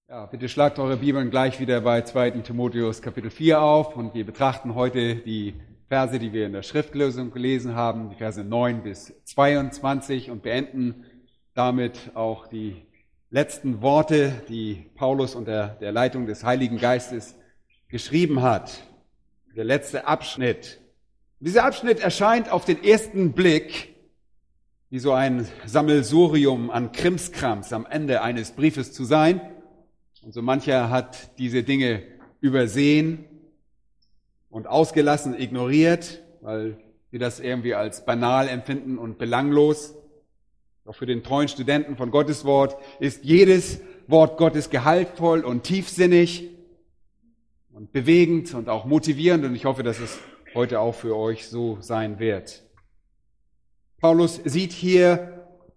Ja, bitte schlagt eure Bibeln gleich wieder bei 2. Timotheus Kapitel 4 auf und wir betrachten heute die Verse, die wir in der Schriftlesung gelesen haben, die Verse 9 bis 22 und beenden damit auch die letzten Worte, die Paulus unter der Leitung des Heiligen Geistes geschrieben hat. Der letzte Abschnitt. Dieser Abschnitt erscheint auf den ersten Blick wie so ein Sammelsurium an Krimskrams am Ende eines Briefes zu sein. Und so mancher hat diese Dinge übersehen und ausgelassen, ignoriert, weil wir das irgendwie als banal empfinden und belanglos. Doch für den treuen Studenten von Gottes Wort ist jedes Wort Gottes gehaltvoll und tiefsinnig und bewegend und auch motivierend. Und ich hoffe, dass es heute auch für euch so sein wird. Paulus sieht hier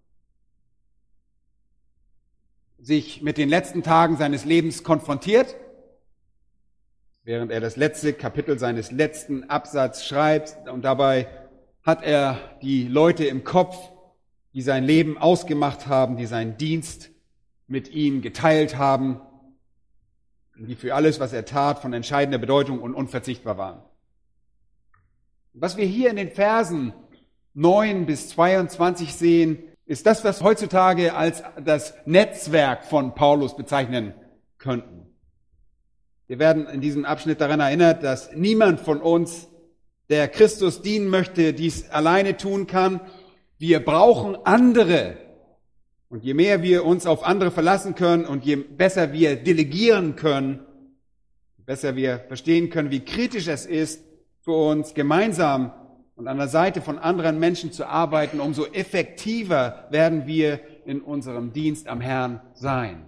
sich mit den letzten Tagen seines Lebens konfrontiert, während er das letzte Kapitel seines letzten Absatzes schreibt. Und dabei hat er die Leute im Kopf, die sein Leben ausgemacht haben, die seinen Dienst mit ihm geteilt haben, die für alles, was er tat, von entscheidender Bedeutung und unverzichtbar waren. Was wir hier in den Versen 9 bis 22 sehen, ist das, was heutzutage als das Netzwerk von Paulus bezeichnen könnten. Wir werden in diesem Abschnitt daran erinnert, dass niemand von uns, der Christus dienen möchte, dies alleine tun kann. Wir brauchen andere. Und je mehr wir uns auf andere verlassen können und je besser wir delegieren können, je besser wir verstehen können, wie kritisch es ist, für uns gemeinsam und an der Seite von anderen Menschen zu arbeiten, umso effektiver werden wir in unserem Dienst am Herrn sein.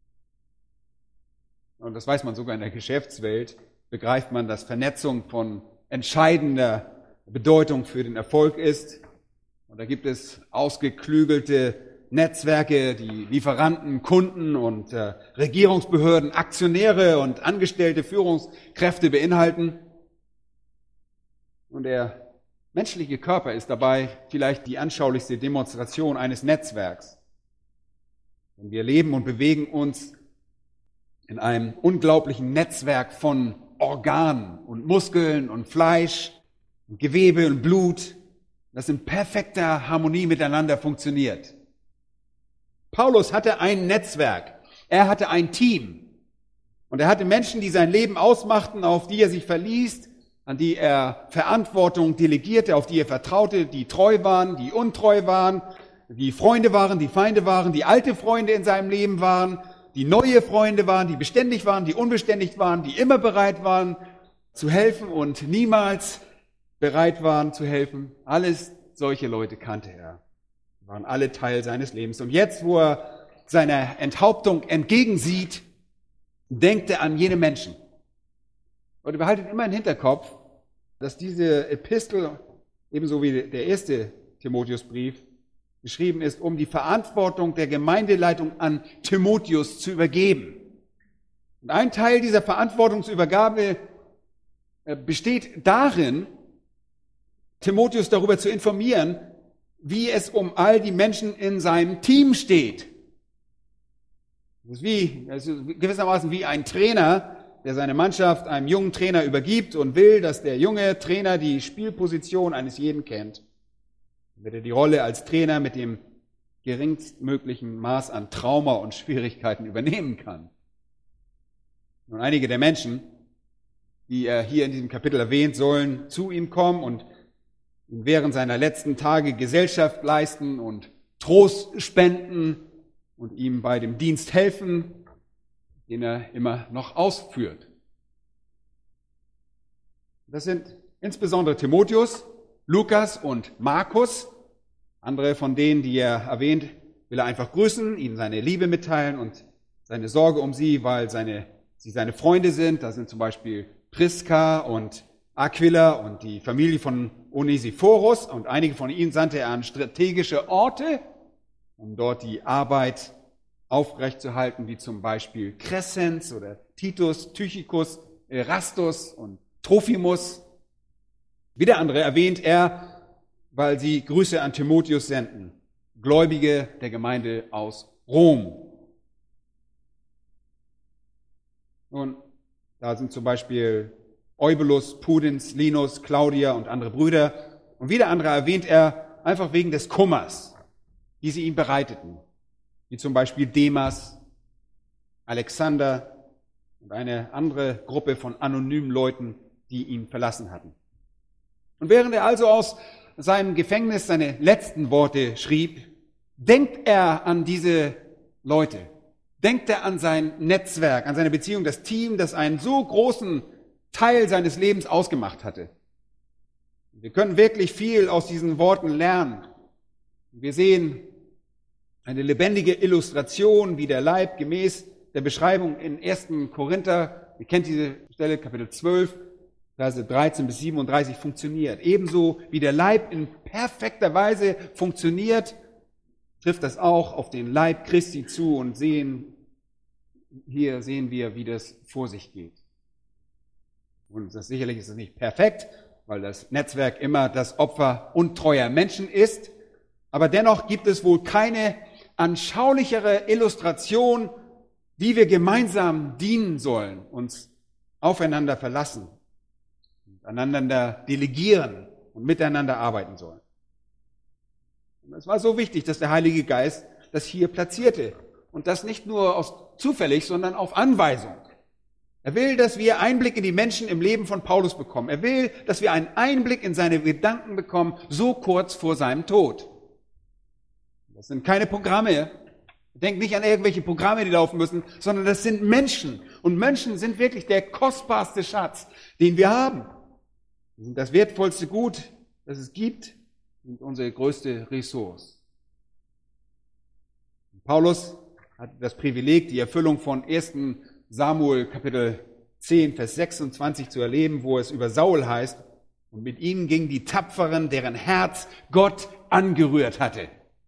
Und das weiß man sogar in der Geschäftswelt, begreift man, dass Vernetzung von entscheidender Bedeutung für den Erfolg ist. Und da gibt es ausgeklügelte Netzwerke, die Lieferanten, Kunden und Regierungsbehörden, Aktionäre und angestellte Führungskräfte beinhalten. Und der menschliche Körper ist dabei vielleicht die anschaulichste Demonstration eines Netzwerks. Und wir leben und bewegen uns in einem unglaublichen Netzwerk von Organen und Muskeln und Fleisch und Gewebe und Blut, das in perfekter Harmonie miteinander funktioniert. Paulus hatte ein Netzwerk, er hatte ein Team und er hatte Menschen, die sein Leben ausmachten, auf die er sich verließ, an die er Verantwortung delegierte, auf die er vertraute, die treu waren, die untreu waren, die Freunde waren, die Feinde waren, die alte Freunde in seinem Leben waren, die neue Freunde waren, die beständig waren, die unbeständig waren, die immer bereit waren zu helfen und niemals bereit waren zu helfen. Alles solche Leute kannte er. Sie waren alle Teil seines Lebens. Und jetzt, wo er seiner Enthauptung entgegensieht, denkt er an jene Menschen. Und behaltet immer im Hinterkopf, dass diese Epistel, ebenso wie der erste Timotheusbrief, geschrieben ist, um die Verantwortung der Gemeindeleitung an Timotheus zu übergeben. Und ein Teil dieser Verantwortungsübergabe besteht darin, Timotheus darüber zu informieren, wie es um all die Menschen in seinem Team steht. Das ist gewissermaßen wie ein Trainer, der seine Mannschaft einem jungen Trainer übergibt und will, dass der junge Trainer die Spielposition eines jeden kennt. Damit er die Rolle als Trainer mit dem geringstmöglichen Maß an Trauma und Schwierigkeiten übernehmen kann. Und einige der Menschen, die er hier in diesem Kapitel erwähnt, sollen zu ihm kommen und ihm während seiner letzten Tage Gesellschaft leisten und Trost spenden und ihm bei dem Dienst helfen, den er immer noch ausführt. Das sind insbesondere Timotheus, Lukas und Markus. Andere von denen, die er erwähnt, will er einfach grüßen, ihnen seine Liebe mitteilen und seine Sorge um sie, weil sie seine Freunde sind. Da sind zum Beispiel Priska und Aquila und die Familie von Onesiphorus. Und einige von ihnen sandte er an strategische Orte, um dort die Arbeit aufrechtzuerhalten, wie zum Beispiel Crescens oder Titus, Tychicus, Erastus und Trophimus. Wieder andere erwähnt er, weil sie Grüße an Timotheus senden, Gläubige der Gemeinde aus Rom. Nun, da sind zum Beispiel Eubulus, Pudens, Linus, Claudia und andere Brüder. Und wieder andere erwähnt er einfach wegen des Kummers, die sie ihm bereiteten. Wie zum Beispiel Demas, Alexander und eine andere Gruppe von anonymen Leuten, die ihn verlassen hatten. Und während er also aus seinem Gefängnis seine letzten Worte schrieb, denkt er an diese Leute. Denkt er an sein Netzwerk, an seine Beziehung, das Team, das einen so großen Teil seines Lebens ausgemacht hatte. Wir können wirklich viel aus diesen Worten lernen. Wir sehen eine lebendige Illustration, wie der Leib gemäß der Beschreibung in 1. Korinther, ihr kennt diese Stelle, Kapitel 12, Verse 13 bis 37, funktioniert. Ebenso wie der Leib in perfekter Weise funktioniert, trifft das auch auf den Leib Christi zu und hier sehen wir, wie das vor sich geht. Und sicherlich ist es nicht perfekt, weil das Netzwerk immer das Opfer untreuer Menschen ist. Aber dennoch gibt es wohl keine anschaulichere Illustration, wie wir gemeinsam dienen sollen, uns aufeinander verlassen, einander delegieren und miteinander arbeiten sollen. Und es war so wichtig, dass der Heilige Geist das hier platzierte. Und das nicht nur zufällig, sondern auf Anweisung. Er will, dass wir Einblick in die Menschen im Leben von Paulus bekommen. Er will, dass wir einen Einblick in seine Gedanken bekommen, so kurz vor seinem Tod. Das sind keine Programme. Denkt nicht an irgendwelche Programme, die laufen müssen, sondern das sind Menschen. Und Menschen sind wirklich der kostbarste Schatz, den wir haben. Sie sind das wertvollste Gut, das es gibt, und unsere größte Ressource. Paulus hat das Privileg, die Erfüllung von 1. Samuel Kapitel 10, Vers 26 zu erleben, wo es über Saul heißt, und mit ihnen gingen die Tapferen, deren Herz Gott angerührt hatte.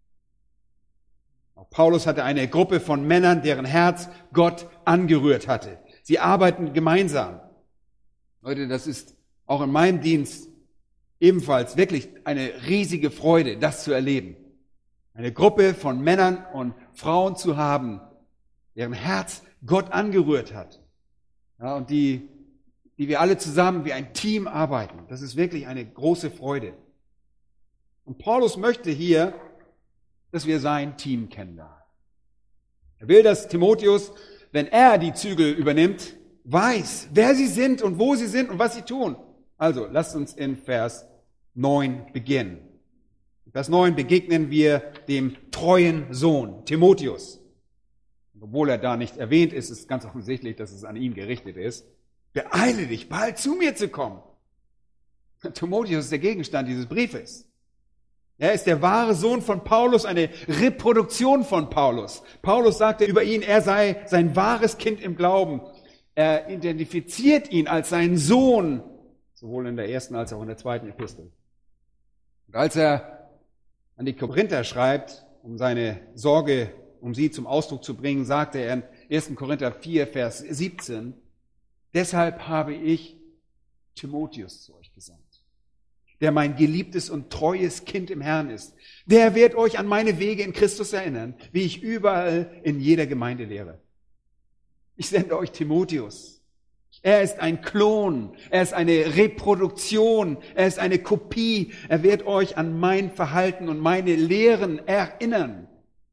Auch Paulus hatte eine Gruppe von Männern, deren Herz Gott angerührt hatte. Sie arbeiten gemeinsam. Leute, das ist auch in meinem Dienst ebenfalls wirklich eine riesige Freude, das zu erleben. Eine Gruppe von Männern und Frauen zu haben, deren Herz Gott angerührt hat. Ja, und die wir alle zusammen wie ein Team arbeiten. Das ist wirklich eine große Freude. Und Paulus möchte hier, dass wir sein Team kennenlernen. Er will, dass Timotheus, wenn er die Zügel übernimmt, weiß, wer sie sind und wo sie sind und was sie tun. Also, lasst uns in Vers 9 beginnen. In Vers 9 begegnen wir dem treuen Sohn, Timotheus. Obwohl er da nicht erwähnt ist, ist ganz offensichtlich, dass es an ihn gerichtet ist. Beeile dich, bald zu mir zu kommen. Timotheus ist der Gegenstand dieses Briefes. Er ist der wahre Sohn von Paulus, eine Reproduktion von Paulus. Paulus sagte über ihn, er sei sein wahres Kind im Glauben. Er identifiziert ihn als seinen Sohn, sowohl in der ersten als auch in der zweiten Epistel. Und als er an die Korinther schreibt, um seine Sorge um sie zum Ausdruck zu bringen, sagte er in 1. Korinther 4, Vers 17, deshalb habe ich Timotheus zu euch gesandt, der mein geliebtes und treues Kind im Herrn ist. Der wird euch an meine Wege in Christus erinnern, wie ich überall in jeder Gemeinde lehre. Ich sende euch Timotheus. Er ist ein Klon, er ist eine Reproduktion, er ist eine Kopie. Er wird euch an mein Verhalten und meine Lehren erinnern.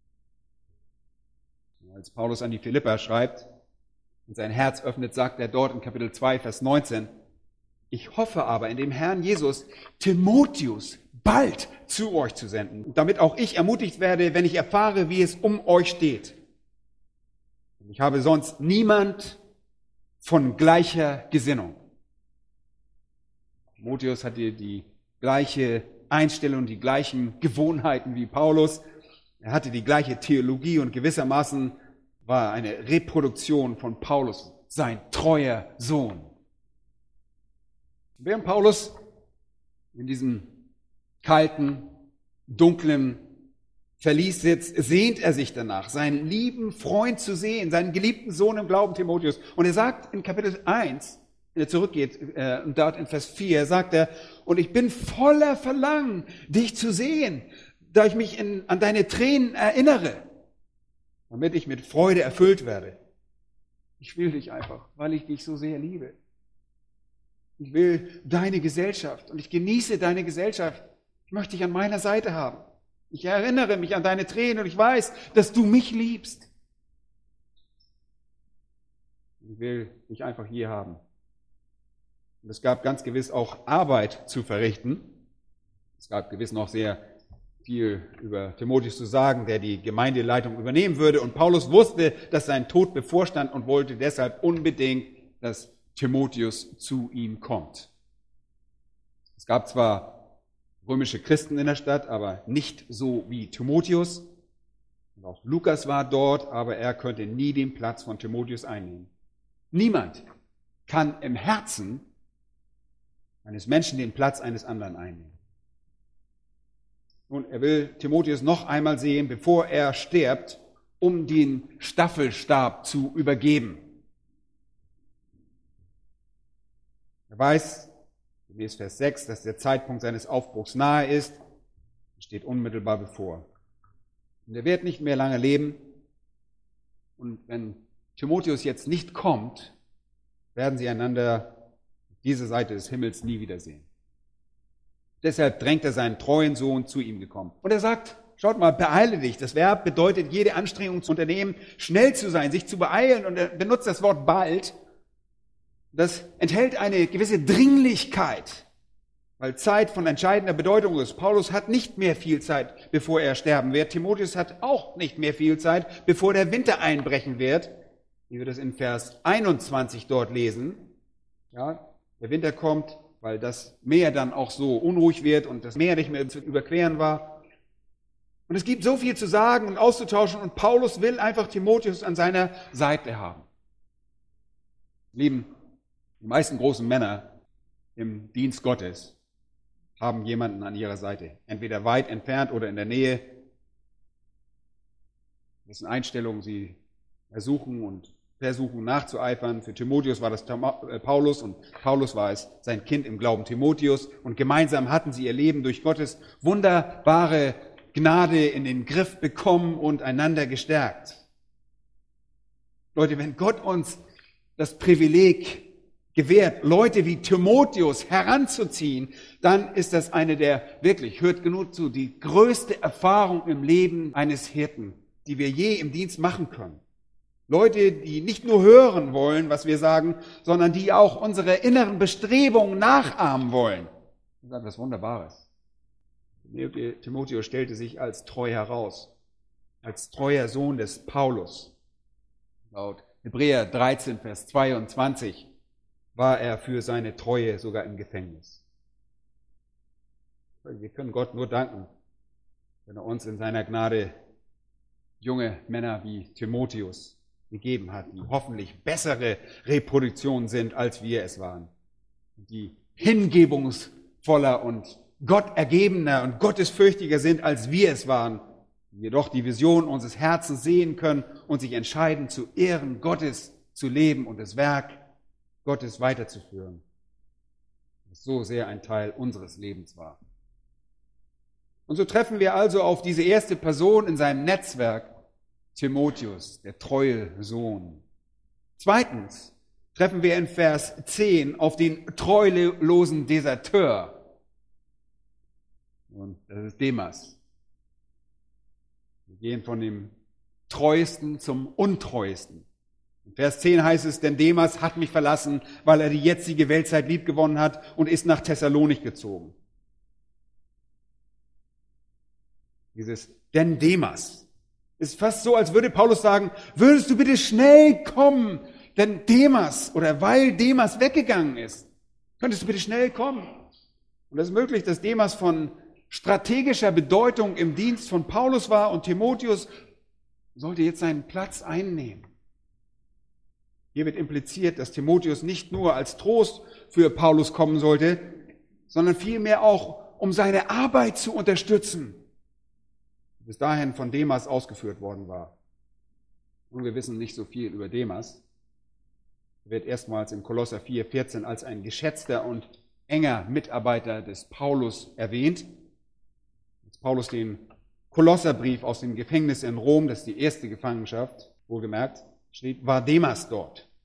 Als Paulus an die Philipper schreibt und sein Herz öffnet, sagt er dort in Kapitel 2, Vers 19, ich hoffe aber in dem Herrn Jesus, Timotheus bald zu euch zu senden, damit auch ich ermutigt werde, wenn ich erfahre, wie es um euch steht. Ich habe sonst niemand von gleicher Gesinnung. Timotheus hatte die gleiche Einstellung, die gleichen Gewohnheiten wie Paulus. Er hatte die gleiche Theologie und gewissermaßen war eine Reproduktion von Paulus, sein treuer Sohn. Während Paulus in diesem kalten, dunklen Verlies sitzt, sehnt er sich danach, seinen lieben Freund zu sehen, seinen geliebten Sohn im Glauben, Timotheus. Und er sagt in Kapitel 1, wenn er zurückgeht, und dort in Vers 4, sagt er, und ich bin voller Verlangen, dich zu sehen, da ich mich an deine Tränen erinnere, damit ich mit Freude erfüllt werde. Ich will dich einfach, weil ich dich so sehr liebe. Ich will deine Gesellschaft und ich genieße deine Gesellschaft. Ich möchte dich an meiner Seite haben. Ich erinnere mich an deine Tränen und ich weiß, dass du mich liebst. Ich will dich einfach hier haben. Und es gab ganz gewiss auch Arbeit zu verrichten. Es gab gewiss noch sehr viel über Timotheus zu sagen, der die Gemeindeleitung übernehmen würde. Und Paulus wusste, dass sein Tod bevorstand und wollte deshalb unbedingt, dass Timotheus zu ihm kommt. Es gab zwar römische Christen in der Stadt, aber nicht so wie Timotheus. Und auch Lukas war dort, aber er könnte nie den Platz von Timotheus einnehmen. Niemand kann im Herzen eines Menschen den Platz eines anderen einnehmen. Und er will Timotheus noch einmal sehen, bevor er stirbt, um den Staffelstab zu übergeben. Er weiß, gemäß Vers 6, dass der Zeitpunkt seines Aufbruchs nahe ist. Er steht unmittelbar bevor. Und er wird nicht mehr lange leben. Und wenn Timotheus jetzt nicht kommt, werden sie einander auf dieser Seite des Himmels nie wiedersehen. Deshalb drängt er seinen treuen Sohn zu ihm gekommen. Und er sagt, schaut mal, beeile dich. Das Verb bedeutet, jede Anstrengung zu unternehmen, schnell zu sein, sich zu beeilen. Und er benutzt das Wort bald. Das enthält eine gewisse Dringlichkeit, weil Zeit von entscheidender Bedeutung ist. Paulus hat nicht mehr viel Zeit, bevor er sterben wird. Timotheus hat auch nicht mehr viel Zeit, bevor der Winter einbrechen wird. Wie wir das in Vers 21 dort lesen. Ja, der Winter kommt, weil das Meer dann auch so unruhig wird und das Meer nicht mehr zu überqueren war. Und es gibt so viel zu sagen und auszutauschen und Paulus will einfach Timotheus an seiner Seite haben. Lieben, die meisten großen Männer im Dienst Gottes haben jemanden an ihrer Seite, entweder weit entfernt oder in der Nähe, dessen Einstellung sie versuchen nachzueifern. Für Timotheus war das Paulus und Paulus war es sein Kind im Glauben Timotheus und gemeinsam hatten sie ihr Leben durch Gottes wunderbare Gnade in den Griff bekommen und einander gestärkt. Leute, wenn Gott uns das Privileg gewährt, Leute wie Timotheus heranzuziehen, dann ist das eine der, wirklich, hört genug zu, die größte Erfahrung im Leben eines Hirten, die wir je im Dienst machen können. Leute, die nicht nur hören wollen, was wir sagen, sondern die auch unsere inneren Bestrebungen nachahmen wollen. Das ist etwas Wunderbares. Timotheus stellte sich als treu heraus, als treuer Sohn des Paulus. Laut Hebräer 13, Vers 22 war er für seine Treue sogar im Gefängnis. Wir können Gott nur danken, wenn er uns in seiner Gnade junge Männer wie Timotheus gegeben hat, die hoffentlich bessere Reproduktionen sind, als wir es waren. Die hingebungsvoller und gottergebener und gottesfürchtiger sind, als wir es waren. Die jedoch die Vision unseres Herzens sehen können und sich entscheiden, zu Ehren Gottes zu leben und das Werk Gottes weiterzuführen, das so sehr ein Teil unseres Lebens war. Und so treffen wir also auf diese erste Person in seinem Netzwerk, Timotheus, der treue Sohn. Zweitens treffen wir in Vers 10 auf den treulosen Deserteur. Und das ist Demas. Wir gehen von dem Treuesten zum Untreuesten. In Vers 10 heißt es, denn Demas hat mich verlassen, weil er die jetzige Weltzeit liebgewonnen hat und ist nach Thessalonik gezogen. Dieses denn Demas ist fast so, als würde Paulus sagen, würdest du bitte schnell kommen, denn Demas oder weil Demas weggegangen ist, könntest du bitte schnell kommen. Und es ist möglich, dass Demas von strategischer Bedeutung im Dienst von Paulus war und Timotheus sollte jetzt seinen Platz einnehmen. Hier wird impliziert, dass Timotheus nicht nur als Trost für Paulus kommen sollte, sondern vielmehr auch, um seine Arbeit zu unterstützen, die bis dahin von Demas ausgeführt worden war. Und wir wissen nicht so viel über Demas. Er wird erstmals in Kolosser 4,14 als ein geschätzter und enger Mitarbeiter des Paulus erwähnt. Als Paulus den Kolosserbrief aus dem Gefängnis in Rom, das ist die erste Gefangenschaft, wohlgemerkt, schrieb, war Demas dort.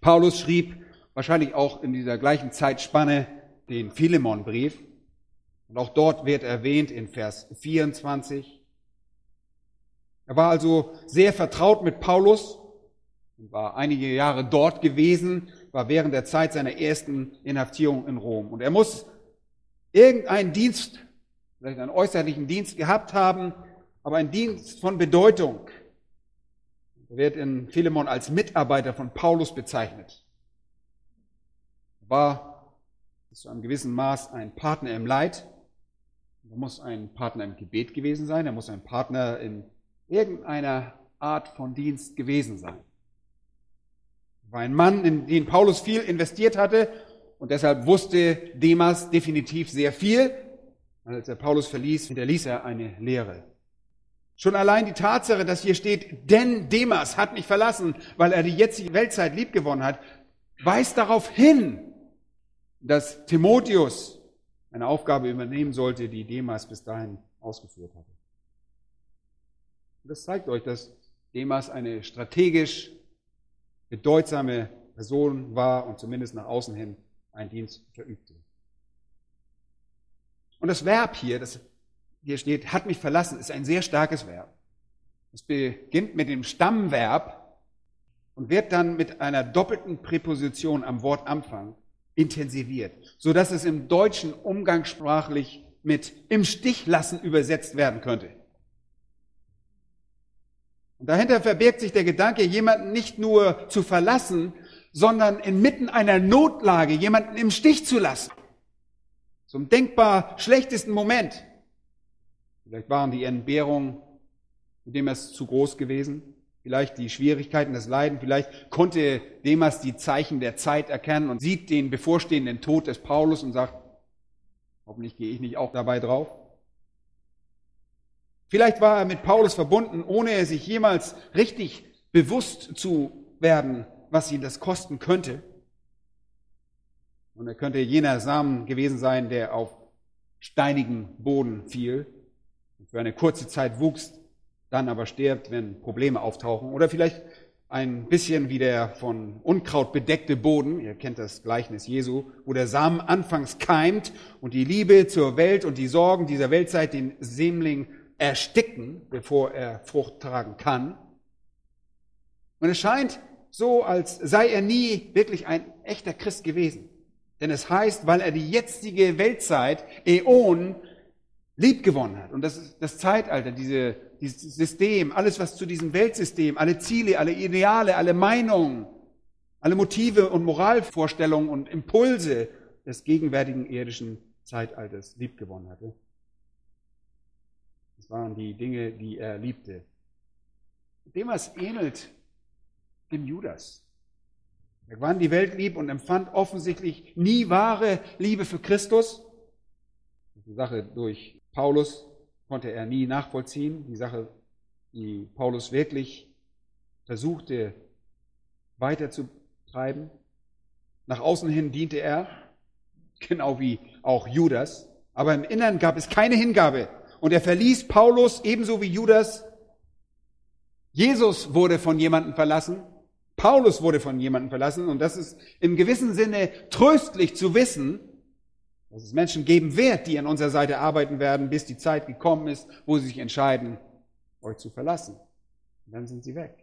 Paulus schrieb wahrscheinlich auch in dieser gleichen Zeitspanne den Philemonbrief. Und auch dort wird erwähnt in Vers 24. Er war also sehr vertraut mit Paulus und war einige Jahre dort gewesen, war während der Zeit seiner ersten Inhaftierung in Rom. Und er muss irgendeinen Dienst, vielleicht einen äußerlichen Dienst gehabt haben, aber einen Dienst von Bedeutung. Er wird in Philemon als Mitarbeiter von Paulus bezeichnet. Er war bis zu einem gewissen Maß ein Partner im Leid. Er muss ein Partner im Gebet gewesen sein. Er muss ein Partner in irgendeiner Art von Dienst gewesen sein. Er war ein Mann, in den Paulus viel investiert hatte und deshalb wusste Demas definitiv sehr viel. Als er Paulus verließ, hinterließ er eine Lehre. Schon allein die Tatsache, dass hier steht, denn Demas hat mich verlassen, weil er die jetzige Weltzeit liebgewonnen hat, weist darauf hin, dass Timotheus eine Aufgabe übernehmen sollte, die Demas bis dahin ausgeführt hatte. Und das zeigt euch, dass Demas eine strategisch bedeutsame Person war und zumindest nach außen hin einen Dienst verübte. Und das Verb hier, das hier steht, hat mich verlassen, ist ein sehr starkes Verb. Es beginnt mit dem Stammverb und wird dann mit einer doppelten Präposition am Wortanfang intensiviert, sodass es im Deutschen umgangssprachlich mit im Stich lassen übersetzt werden könnte. Und dahinter verbirgt sich der Gedanke, jemanden nicht nur zu verlassen, sondern inmitten einer Notlage jemanden im Stich zu lassen. Zum denkbar schlechtesten Moment. Vielleicht waren die Entbehrungen mit Demas zu groß gewesen. Vielleicht die Schwierigkeiten, das Leiden. Vielleicht konnte Demas die Zeichen der Zeit erkennen und sieht den bevorstehenden Tod des Paulus und sagt, hoffentlich gehe ich nicht auch dabei drauf. Vielleicht war er mit Paulus verbunden, ohne sich jemals richtig bewusst zu werden, was ihn das kosten könnte. Und er könnte jener Samen gewesen sein, der auf steinigen Boden fiel und für eine kurze Zeit wuchs, dann aber stirbt, wenn Probleme auftauchen. Oder vielleicht ein bisschen wie der von Unkraut bedeckte Boden, ihr kennt das Gleichnis Jesu, wo der Samen anfangs keimt und die Liebe zur Welt und die Sorgen dieser Weltzeit den Sämling ersticken, bevor er Frucht tragen kann. Und es scheint so, als sei er nie wirklich ein echter Christ gewesen. Denn es heißt, weil er die jetzige Weltzeit, Äonen, liebgewonnen hat. Und das ist das Zeitalter, dieses System, alles was zu diesem Weltsystem, alle Ziele, alle Ideale, alle Meinungen, alle Motive und Moralvorstellungen und Impulse des gegenwärtigen irdischen Zeitalters liebgewonnen hatte. Das waren die Dinge, die er liebte. Demas ähnelt dem Judas. Er gewann die Welt lieb und empfand offensichtlich nie wahre Liebe für Christus. Die Sache durch Paulus konnte er nie nachvollziehen. Die Sache, die Paulus wirklich versuchte weiterzutreiben. Nach außen hin diente er, genau wie auch Judas. Aber im Innern gab es keine Hingabe. Und er verließ Paulus ebenso wie Judas. Jesus wurde von jemandem verlassen. Paulus wurde von jemandem verlassen. Und das ist im gewissen Sinne tröstlich zu wissen, dass es Menschen geben wird, die an unserer Seite arbeiten werden, bis die Zeit gekommen ist, wo sie sich entscheiden, euch zu verlassen. Und dann sind sie weg.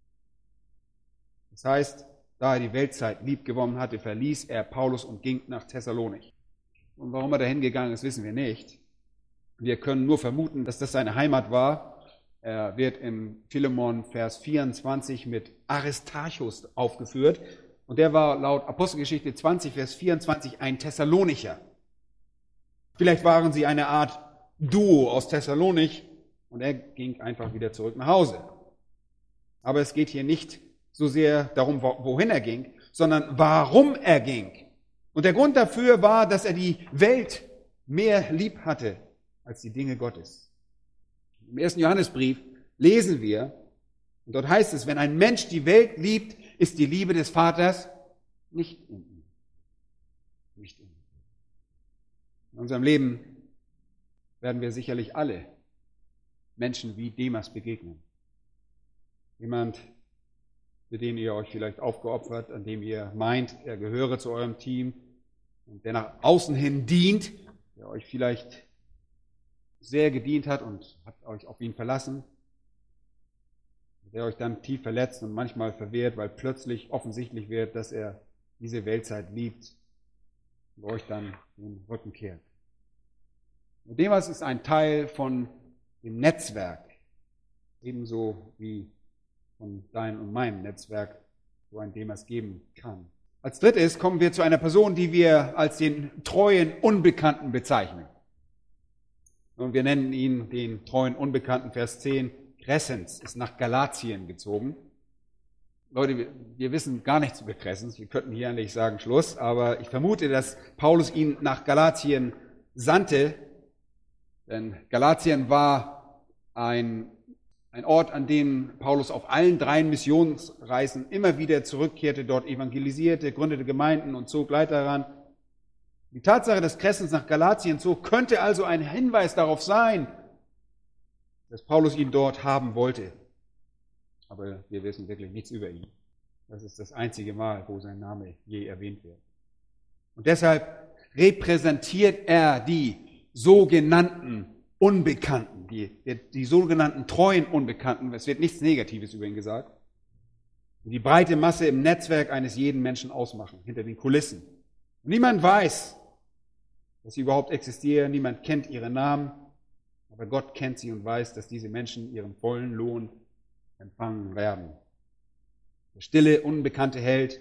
Das heißt, da er die Weltzeit liebgewonnen hatte, verließ er Paulus und ging nach Thessalonich. Und warum er dahin gegangen ist, wissen wir nicht. Wir können nur vermuten, dass das seine Heimat war. Er wird im Philemon Vers 24 mit Aristarchus aufgeführt. Und der war laut Apostelgeschichte 20, Vers 24 ein Thessalonicher. Vielleicht waren sie eine Art Duo aus Thessalonich und er ging einfach wieder zurück nach Hause. Aber es geht hier nicht so sehr darum, wohin er ging, sondern warum er ging. Und der Grund dafür war, dass er die Welt mehr lieb hatte als die Dinge Gottes. Im 1. Johannesbrief lesen wir, und dort heißt es, wenn ein Mensch die Welt liebt, ist die Liebe des Vaters nicht in ihm. Nicht in ihm. In unserem Leben werden wir sicherlich alle Menschen wie Demas begegnen. Jemand, für den ihr euch vielleicht aufgeopfert, an dem ihr meint, er gehöre zu eurem Team und der nach außen hin dient, der euch vielleicht sehr gedient hat und habt euch auf ihn verlassen, der euch dann tief verletzt und manchmal verwehrt, weil plötzlich offensichtlich wird, dass er diese Weltzeit liebt und euch dann den Rücken kehrt. Und Demas ist ein Teil von dem Netzwerk, ebenso wie von deinem und meinem Netzwerk, wo ein Demas geben kann. Als drittes kommen wir zu einer Person, die wir als den treuen Unbekannten bezeichnen. Und wir nennen ihn den treuen Unbekannten, Vers 10. Crescens ist nach Galatien gezogen. Leute, wir wissen gar nichts über Crescens. Wir könnten hier eigentlich sagen Schluss, aber ich vermute, dass Paulus ihn nach Galatien sandte. Denn Galatien war ein Ort, an dem Paulus auf allen 3 Missionsreisen immer wieder zurückkehrte, dort evangelisierte, gründete Gemeinden und zog Leiter heran. Die Tatsache, dass Crescens nach Galatien zog, könnte also ein Hinweis darauf sein, dass Paulus ihn dort haben wollte. Aber wir wissen wirklich nichts über ihn. Das ist das einzige Mal, wo sein Name je erwähnt wird. Und deshalb repräsentiert er die sogenannten Unbekannten, die sogenannten treuen Unbekannten. Es wird nichts Negatives über ihn gesagt. Die breite Masse im Netzwerk eines jeden Menschen ausmachen, hinter den Kulissen. Und niemand weiß, dass sie überhaupt existieren, niemand kennt ihre Namen, aber Gott kennt sie und weiß, dass diese Menschen ihren vollen Lohn empfangen werden. Der stille, unbekannte Held,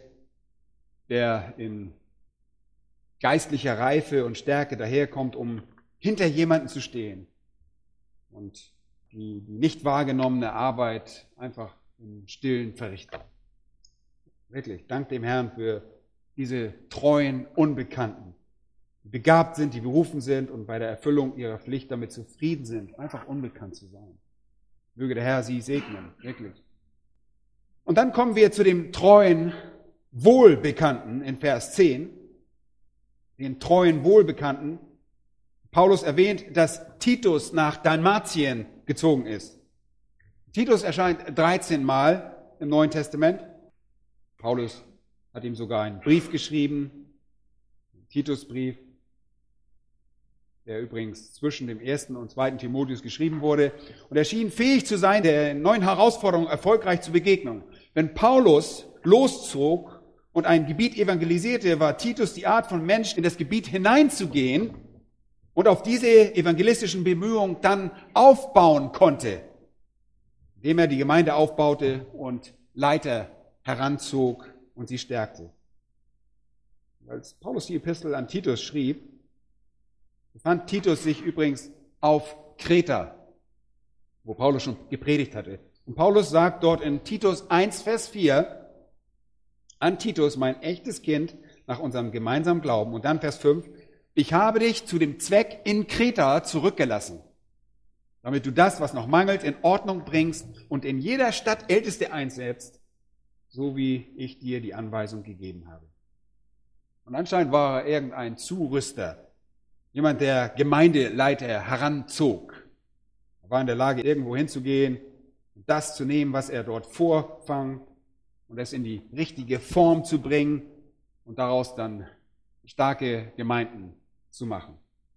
der in geistlicher Reife und Stärke daherkommt, um hinter jemanden zu stehen und die nicht wahrgenommene Arbeit einfach im Stillen verrichtet. Wirklich, dank dem Herrn für diese treuen Unbekannten, die begabt sind, die berufen sind und bei der Erfüllung ihrer Pflicht damit zufrieden sind, einfach unbekannt zu sein. Möge der Herr sie segnen, wirklich. Und dann kommen wir zu dem treuen Wohlbekannten in Vers 10, den treuen Wohlbekannten. Paulus erwähnt, dass Titus nach Dalmatien gezogen ist. Titus erscheint 13 Mal im Neuen Testament. Paulus hat ihm sogar einen Brief geschrieben, den Titusbrief, der übrigens zwischen dem 1. und 2. Timotheus geschrieben wurde. Und er schien fähig zu sein, der neuen Herausforderungen erfolgreich zu begegnen. Wenn Paulus loszog und ein Gebiet evangelisierte, war Titus die Art von Mensch, in das Gebiet hineinzugehen und auf diese evangelistischen Bemühungen dann aufbauen konnte, indem er die Gemeinde aufbaute und Leiter heranzog und sie stärkte. Als Paulus die Epistel an Titus schrieb, befand Titus sich übrigens auf Kreta, wo Paulus schon gepredigt hatte. Und Paulus sagt dort in Titus 1, Vers 4, an Titus, mein echtes Kind, nach unserem gemeinsamen Glauben. Und dann Vers 5, ich habe dich zu dem Zweck in Kreta zurückgelassen, damit du das, was noch mangelt, in Ordnung bringst und in jeder Stadt Älteste einsetzt, so wie ich dir die Anweisung gegeben habe. Und anscheinend war er irgendein Zurüster, jemand, der Gemeindeleiter heranzog. Er war in der Lage, irgendwo hinzugehen und das zu nehmen, was er dort vorfand und es in die richtige Form zu bringen und daraus dann starke Gemeinden zu machen.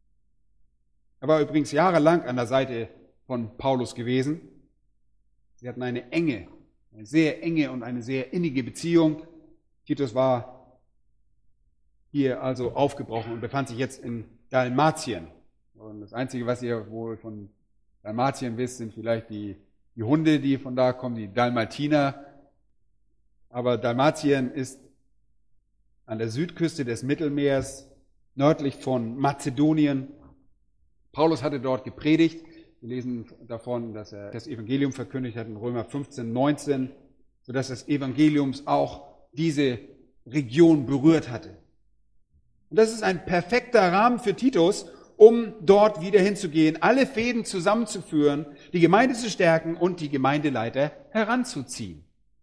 Er war übrigens jahrelang an der Seite von Paulus gewesen. Sie hatten eine sehr enge und eine sehr innige Beziehung. Titus war hier also aufgebrochen und befand sich jetzt in Dalmatien. Und das Einzige, was ihr wohl von Dalmatien wisst, sind vielleicht die Hunde, die von da kommen, die Dalmatiner. Aber Dalmatien ist an der Südküste des Mittelmeers, nördlich von Mazedonien. Paulus hatte dort gepredigt. Wir lesen davon, dass er das Evangelium verkündigt hat in Römer 15, 19, sodass das Evangelium auch diese Region berührt hatte. Und das ist ein perfekter Rahmen für Titus, um dort wieder hinzugehen, alle Fäden zusammenzuführen, die Gemeinde zu stärken und die Gemeindeleiter heranzuziehen.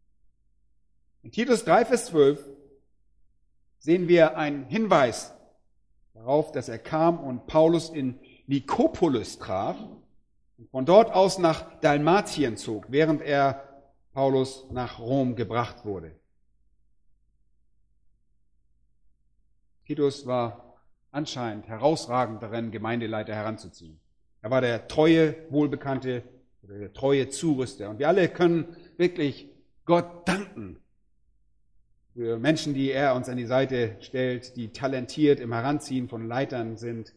In Titus 3, Vers 12 sehen wir einen Hinweis darauf, dass er kam und Paulus in Nikopolis traf und von dort aus nach Dalmatien zog, während er Paulus nach Rom gebracht wurde. Titus war anscheinend herausragend darin, Gemeindeleiter heranzuziehen. Er war der treue, wohlbekannte, oder der treue Zurüster. Und wir alle können wirklich Gott danken für Menschen, die er uns an die Seite stellt, die talentiert im Heranziehen von Leitern sind.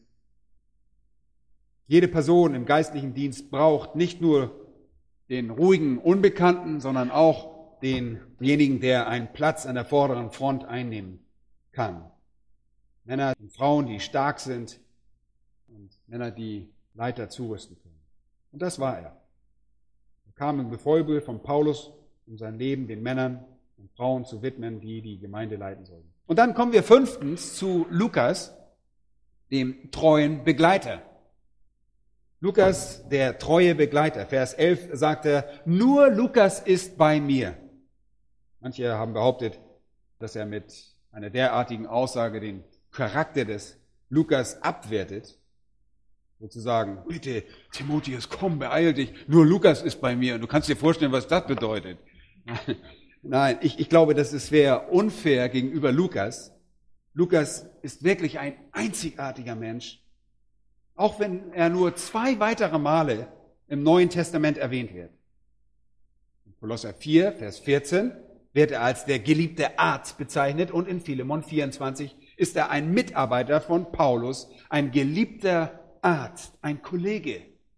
Jede Person im geistlichen Dienst braucht nicht nur den ruhigen Unbekannten, sondern auch denjenigen, der einen Platz an der vorderen Front einnehmen kann. Männer und Frauen, die stark sind und Männer, die Leiter zurüsten können. Und das war er. Er kam im Gefolge von Paulus, um sein Leben den Männern und Frauen zu widmen, die die Gemeinde leiten sollen. Und dann kommen wir 5. zu Lukas, dem treuen Begleiter. Lukas, der treue Begleiter. Vers 11 sagt er, nur Lukas ist bei mir. Manche haben behauptet, dass er mit einer derartigen Aussage den Charakter des Lukas abwertet. Sozusagen, bitte, Timotheus, komm, beeil dich, nur Lukas ist bei mir. Und du kannst dir vorstellen, was das bedeutet. Nein, ich glaube, das wäre unfair gegenüber Lukas. Lukas ist wirklich ein einzigartiger Mensch. Auch wenn er nur 2 weitere Male im Neuen Testament erwähnt wird. In Kolosser 4, Vers 14 wird er als der geliebte Arzt bezeichnet und in Philemon 24 ist er ein Mitarbeiter von Paulus, ein geliebter Arzt, ein Kollege.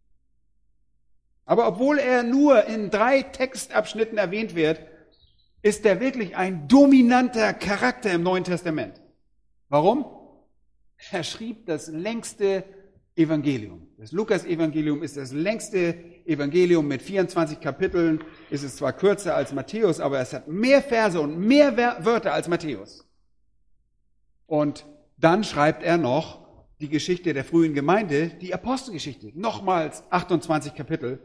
Aber obwohl er nur in 3 Textabschnitten erwähnt wird, ist er wirklich ein dominanter Charakter im Neuen Testament. Warum? Er schrieb das längste Evangelium. Das Lukas-Evangelium ist das längste Evangelium mit 24 Kapiteln. Es ist zwar kürzer als Matthäus, aber es hat mehr Verse und mehr Wörter als Matthäus. Und dann schreibt er noch die Geschichte der frühen Gemeinde, die Apostelgeschichte. Nochmals 28 Kapitel.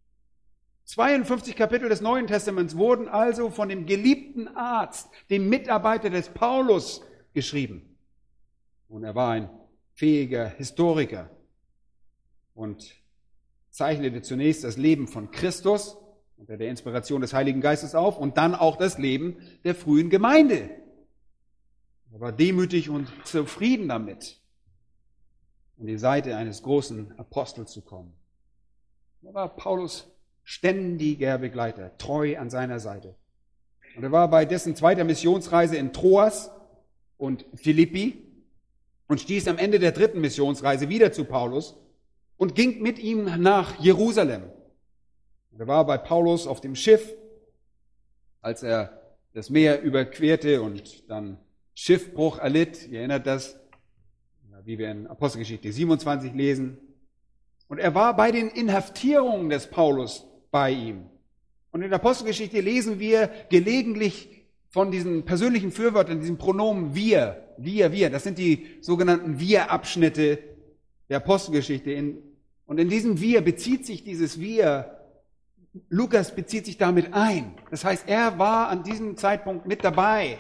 52 Kapitel des Neuen Testaments wurden also von dem geliebten Arzt, dem Mitarbeiter des Paulus, geschrieben. Und er war ein fähiger Historiker und zeichnete zunächst das Leben von Christus unter der Inspiration des Heiligen Geistes auf und dann auch das Leben der frühen Gemeinde. Er war demütig und zufrieden damit, an die Seite eines großen Apostels zu kommen. Er war Paulus ständiger Begleiter, treu an seiner Seite. Und er war bei dessen zweiter Missionsreise in Troas und Philippi und stieß am Ende der 3. Missionsreise wieder zu Paulus und ging mit ihm nach Jerusalem. Und er war bei Paulus auf dem Schiff, als er das Meer überquerte und dann Schiffbruch erlitt. Ihr erinnert das, wie wir in Apostelgeschichte 27 lesen. Und er war bei den Inhaftierungen des Paulus bei ihm. Und in der Apostelgeschichte lesen wir gelegentlich von diesen persönlichen Fürwörtern, diesem Pronomen wir. Das sind die sogenannten Wir-Abschnitte der Apostelgeschichte. Und in diesem Wir bezieht sich dieses Wir, Lukas bezieht sich damit ein. Das heißt, er war an diesem Zeitpunkt mit dabei.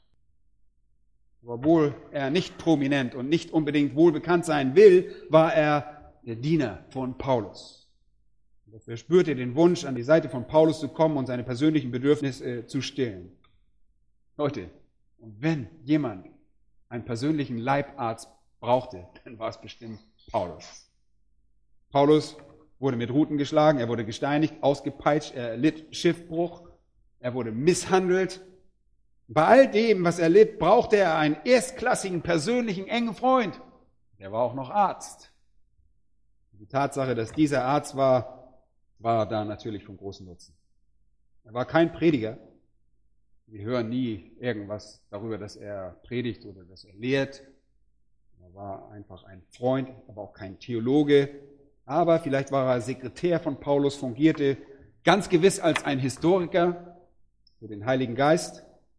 Obwohl er nicht prominent und nicht unbedingt wohlbekannt sein will, war er der Diener von Paulus. Er spürte den Wunsch, an die Seite von Paulus zu kommen und seine persönlichen Bedürfnisse zu stillen. Leute, und wenn jemand einen persönlichen Leibarzt brauchte, dann war es bestimmt Paulus. Paulus wurde mit Ruten geschlagen, er wurde gesteinigt, ausgepeitscht, er litt Schiffbruch, er wurde misshandelt. Bei all dem, was er litt, brauchte er einen erstklassigen, persönlichen, engen Freund. Der war auch noch Arzt. Die Tatsache, dass dieser Arzt war da natürlich von großem Nutzen. Er war kein Prediger. Wir hören nie irgendwas darüber, dass er predigt oder dass er lehrt. Er war einfach ein Freund, aber auch kein Theologe. Aber vielleicht war er Sekretär von Paulus, fungierte ganz gewiss als ein Historiker für den Heiligen Geist.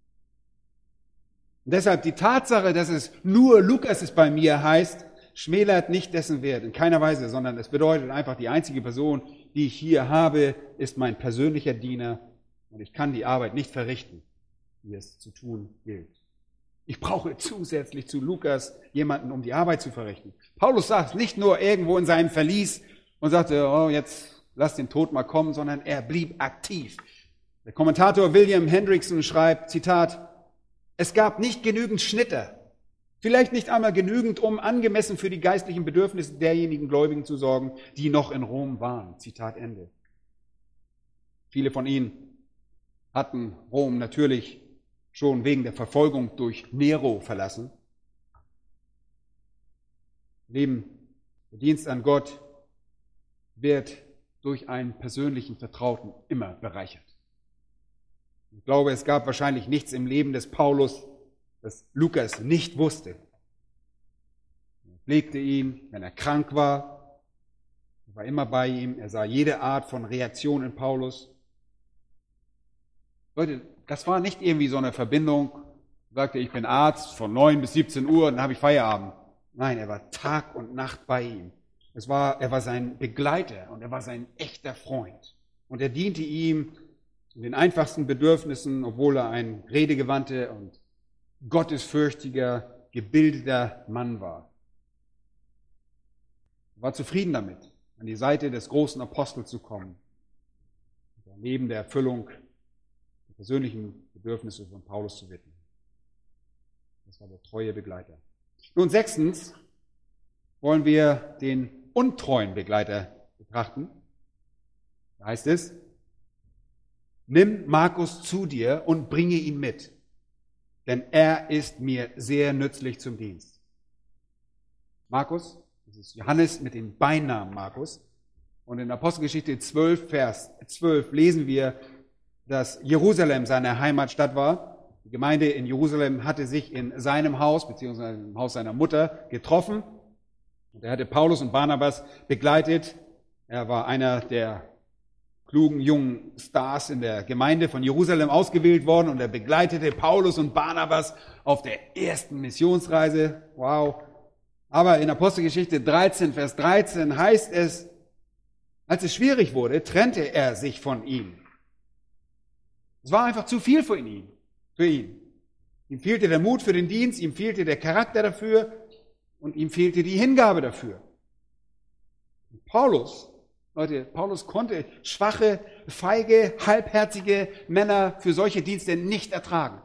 Und deshalb die Tatsache, dass es nur Lukas ist bei mir heißt, schmälert nicht dessen Wert, in keiner Weise, sondern es bedeutet einfach, die einzige Person, die ich hier habe, ist mein persönlicher Diener und ich kann die Arbeit nicht verrichten, wie es zu tun gilt. Ich brauche zusätzlich zu Lukas jemanden, um die Arbeit zu verrichten. Paulus sagt nicht nur irgendwo in seinem Verlies und sagte, oh, jetzt lass den Tod mal kommen, sondern er blieb aktiv. Der Kommentator William Hendrickson schreibt, Zitat, es gab nicht genügend Schnitter, vielleicht nicht einmal genügend, um angemessen für die geistlichen Bedürfnisse derjenigen Gläubigen zu sorgen, die noch in Rom waren. Zitat Ende. Viele von ihnen hatten Rom natürlich schon wegen der Verfolgung durch Nero verlassen. Leben, der Dienst an Gott wird durch einen persönlichen Vertrauten immer bereichert. Ich glaube, es gab wahrscheinlich nichts im Leben des Paulus, das Lukas nicht wusste. Er pflegte ihn, wenn er krank war. Er war immer bei ihm. Er sah jede Art von Reaktion in Paulus. Leute, das war nicht irgendwie so eine Verbindung. Er sagte, ich bin Arzt von 9 bis 17 Uhr, dann habe ich Feierabend. Nein, er war Tag und Nacht bei ihm. Er war sein Begleiter und er war sein echter Freund. Und er diente ihm in den einfachsten Bedürfnissen, obwohl er ein redegewandter und gottesfürchtiger, gebildeter Mann war. Er war zufrieden damit, an die Seite des großen Apostels zu kommen, neben der Erfüllung der persönlichen Bedürfnisse von Paulus zu widmen. Das war der treue Begleiter. Nun, 6. wollen wir den untreuen Begleiter betrachten. Da heißt es, nimm Markus zu dir und bringe ihn mit, denn er ist mir sehr nützlich zum Dienst. Markus, das ist Johannes mit dem Beinamen Markus. Und in Apostelgeschichte 12, Vers 12 lesen wir, dass Jerusalem seine Heimatstadt war. Die Gemeinde in Jerusalem hatte sich in seinem Haus, beziehungsweise im Haus seiner Mutter, getroffen. Und er hatte Paulus und Barnabas begleitet. Er war einer der klugen jungen Stars in der Gemeinde von Jerusalem ausgewählt worden und er begleitete Paulus und Barnabas auf der ersten Missionsreise. Wow. Aber in Apostelgeschichte 13, Vers 13 heißt es, als es schwierig wurde, trennte er sich von ihm. Es war einfach zu viel für ihn. Ihm fehlte der Mut für den Dienst, ihm fehlte der Charakter dafür und ihm fehlte die Hingabe dafür. Und Paulus konnte schwache, feige, halbherzige Männer für solche Dienste nicht ertragen.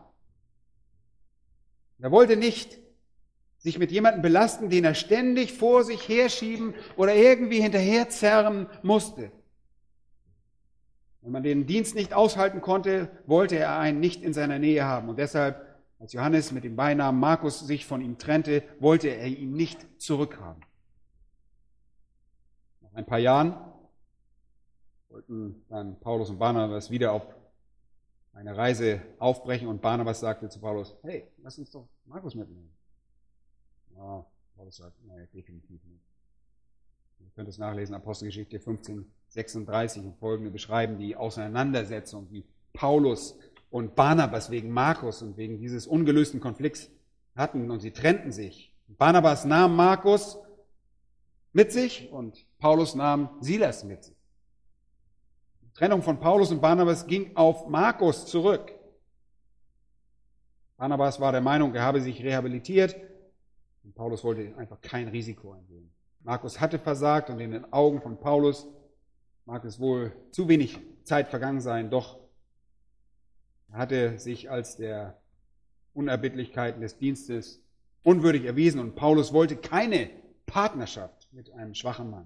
Er wollte nicht sich mit jemandem belasten, den er ständig vor sich herschieben oder irgendwie hinterherzerren musste. Wenn man den Dienst nicht aushalten konnte, wollte er einen nicht in seiner Nähe haben. Und deshalb, als Johannes mit dem Beinamen Markus sich von ihm trennte, wollte er ihn nicht zurückhaben. Nach ein paar Jahren wollten dann Paulus und Barnabas wieder auf eine Reise aufbrechen und Barnabas sagte zu Paulus, hey, lass uns doch Markus mitnehmen. Ja, Paulus sagt, nein, definitiv nicht. Ihr könnt es nachlesen, Apostelgeschichte 15, 36 und folgende beschreiben die Auseinandersetzung, die Paulus und Barnabas wegen Markus und wegen dieses ungelösten Konflikts hatten und sie trennten sich. Barnabas nahm Markus mit sich und Paulus nahm Silas mit sich. Die Trennung von Paulus und Barnabas ging auf Markus zurück. Barnabas war der Meinung, er habe sich rehabilitiert und Paulus wollte einfach kein Risiko eingehen. Markus hatte versagt und in den Augen von Paulus mag es wohl zu wenig Zeit vergangen sein, doch er hatte sich als der Unerbittlichkeiten des Dienstes unwürdig erwiesen und Paulus wollte keine Partnerschaft mit einem schwachen Mann.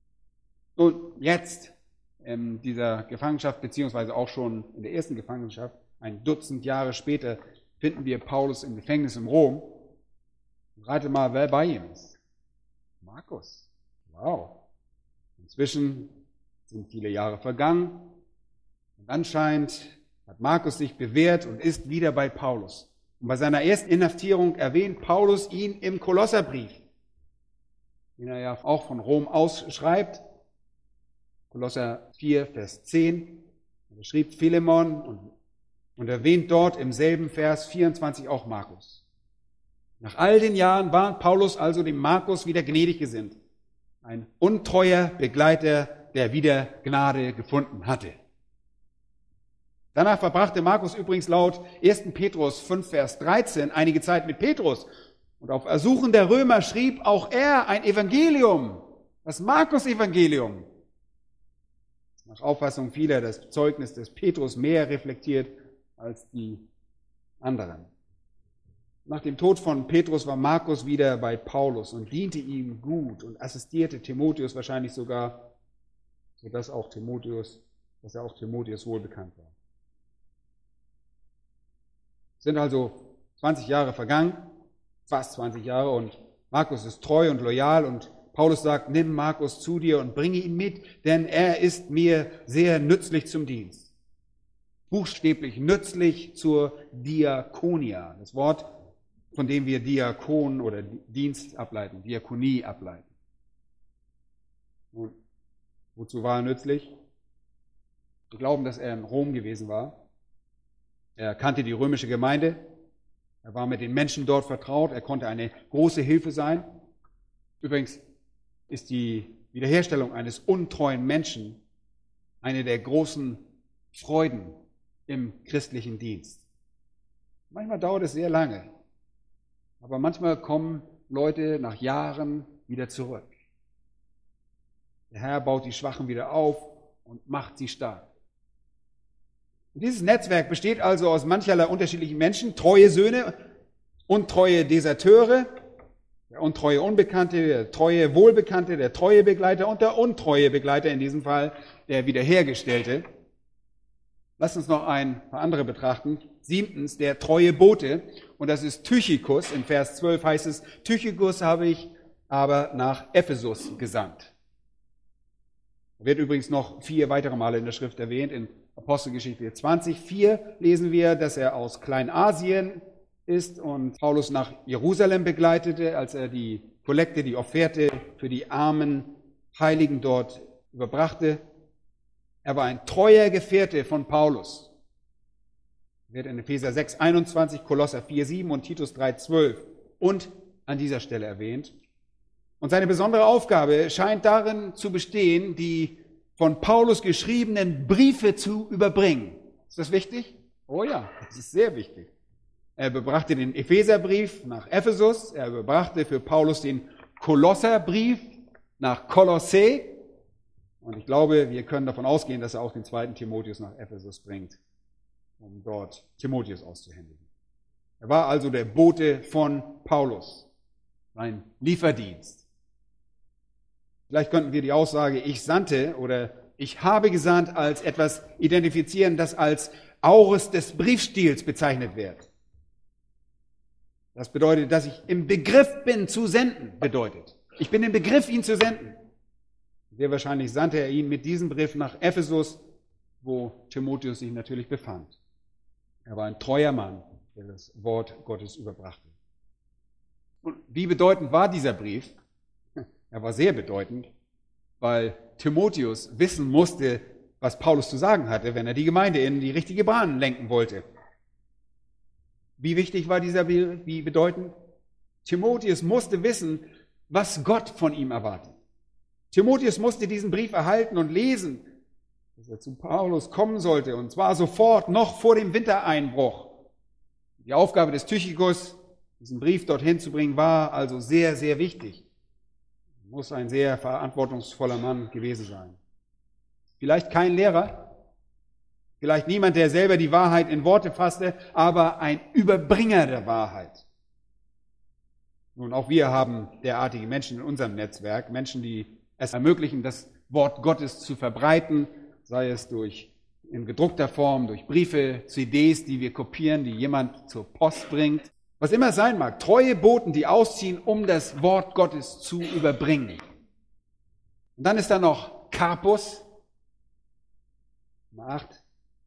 Und jetzt in dieser Gefangenschaft, beziehungsweise auch schon in der ersten Gefangenschaft, ein Dutzend Jahre später, finden wir Paulus im Gefängnis in Rom. Und rate mal, wer bei ihm ist. Markus. Wow. Inzwischen sind viele Jahre vergangen und anscheinend hat Markus sich bewährt und ist wieder bei Paulus. Und bei seiner ersten Inhaftierung erwähnt Paulus ihn im Kolosserbrief, den er ja auch von Rom aus schreibt. Kolosser 4, Vers 10. Er schrieb Philemon und erwähnt dort im selben Vers 24 auch Markus. Nach all den Jahren war Paulus also dem Markus wieder gnädig gesinnt. Ein untreuer Begleiter, der wieder Gnade gefunden hatte. Danach verbrachte Markus übrigens laut 1. Petrus 5, Vers 13 einige Zeit mit Petrus. Und auf Ersuchen der Römer schrieb auch er ein Evangelium, das Markus-Evangelium. nach Auffassung vieler das Zeugnis des Petrus mehr reflektiert als die anderen. Nach dem Tod von Petrus war Markus wieder bei Paulus und diente ihm gut und assistierte Timotheus wahrscheinlich sogar, sodass er auch Timotheus wohlbekannt war. Es sind also 20 Jahre vergangen, fast 20 Jahre, und Markus ist treu und loyal und Paulus sagt, nimm Markus zu dir und bringe ihn mit, denn er ist mir sehr nützlich zum Dienst. Buchstäblich nützlich zur Diakonia. Das Wort, von dem wir Diakon oder Dienst ableiten, Diakonie ableiten. Und wozu war er nützlich? Wir glauben, dass er in Rom gewesen war. Er kannte die römische Gemeinde. Er war mit den Menschen dort vertraut. Er konnte eine große Hilfe sein. Übrigens ist die Wiederherstellung eines untreuen Menschen eine der großen Freuden im christlichen Dienst. Manchmal dauert es sehr lange, aber manchmal kommen Leute nach Jahren wieder zurück. Der Herr baut die Schwachen wieder auf und macht sie stark. Und dieses Netzwerk besteht also aus mancherlei unterschiedlichen Menschen, treue Söhne, untreue Deserteure, der untreue Unbekannte, der treue Wohlbekannte, der treue Begleiter und der untreue Begleiter, in diesem Fall der Wiederhergestellte. Lasst uns noch ein paar andere betrachten. 7. der treue Bote, und das ist Tychikus. In Vers 12 heißt es, Tychikus habe ich aber nach Ephesus gesandt. Er wird übrigens noch 4 weitere Male in der Schrift erwähnt. In Apostelgeschichte 20, 4 lesen wir, dass er aus Kleinasien ist und Paulus nach Jerusalem begleitete, als er die Kollekte, die Offerte für die armen Heiligen dort überbrachte. Er war ein treuer Gefährte von Paulus. Er wird in Epheser 6, 21, Kolosser 4, 7 und Titus 3, 12 und an dieser Stelle erwähnt. Und seine besondere Aufgabe scheint darin zu bestehen, die von Paulus geschriebenen Briefe zu überbringen. Ist das wichtig? Oh ja, das ist sehr wichtig. Er überbrachte den Epheserbrief nach Ephesus. Er überbrachte für Paulus den Kolosserbrief nach Kolossä. Und ich glaube, wir können davon ausgehen, dass er auch den 2. Timotheus nach Ephesus bringt, um dort Timotheus auszuhändigen. Er war also der Bote von Paulus, sein Lieferdienst. Vielleicht könnten wir die Aussage, ich sandte oder ich habe gesandt, als etwas identifizieren, das als Aures des Briefstils bezeichnet wird. Das bedeutet, dass ich im Begriff bin zu senden, bedeutet. Ich bin im Begriff, ihn zu senden. Sehr wahrscheinlich sandte er ihn mit diesem Brief nach Ephesus, wo Timotheus sich natürlich befand. Er war ein treuer Mann, der das Wort Gottes überbrachte. Und wie bedeutend war dieser Brief? Er war sehr bedeutend, weil Timotheus wissen musste, was Paulus zu sagen hatte, wenn er die Gemeinde in die richtige Bahn lenken wollte. Wie wichtig war dieser Brief? Wie bedeutend? Timotheus musste wissen, was Gott von ihm erwartet. Timotheus musste diesen Brief erhalten und lesen, dass er zu Paulus kommen sollte, und zwar sofort, noch vor dem Wintereinbruch. Die Aufgabe des Tychikus, diesen Brief dorthin zu bringen, war also sehr, sehr wichtig. Er muss ein sehr verantwortungsvoller Mann gewesen sein. Vielleicht kein Lehrer, vielleicht niemand, der selber die Wahrheit in Worte fasste, aber ein Überbringer der Wahrheit. Nun, auch wir haben derartige Menschen in unserem Netzwerk, Menschen, die es ermöglichen, das Wort Gottes zu verbreiten, sei es in gedruckter Form, durch Briefe, CDs, die wir kopieren, die jemand zur Post bringt. Was immer es sein mag, treue Boten, die ausziehen, um das Wort Gottes zu überbringen. Und dann ist da noch Carpus, Nummer 8.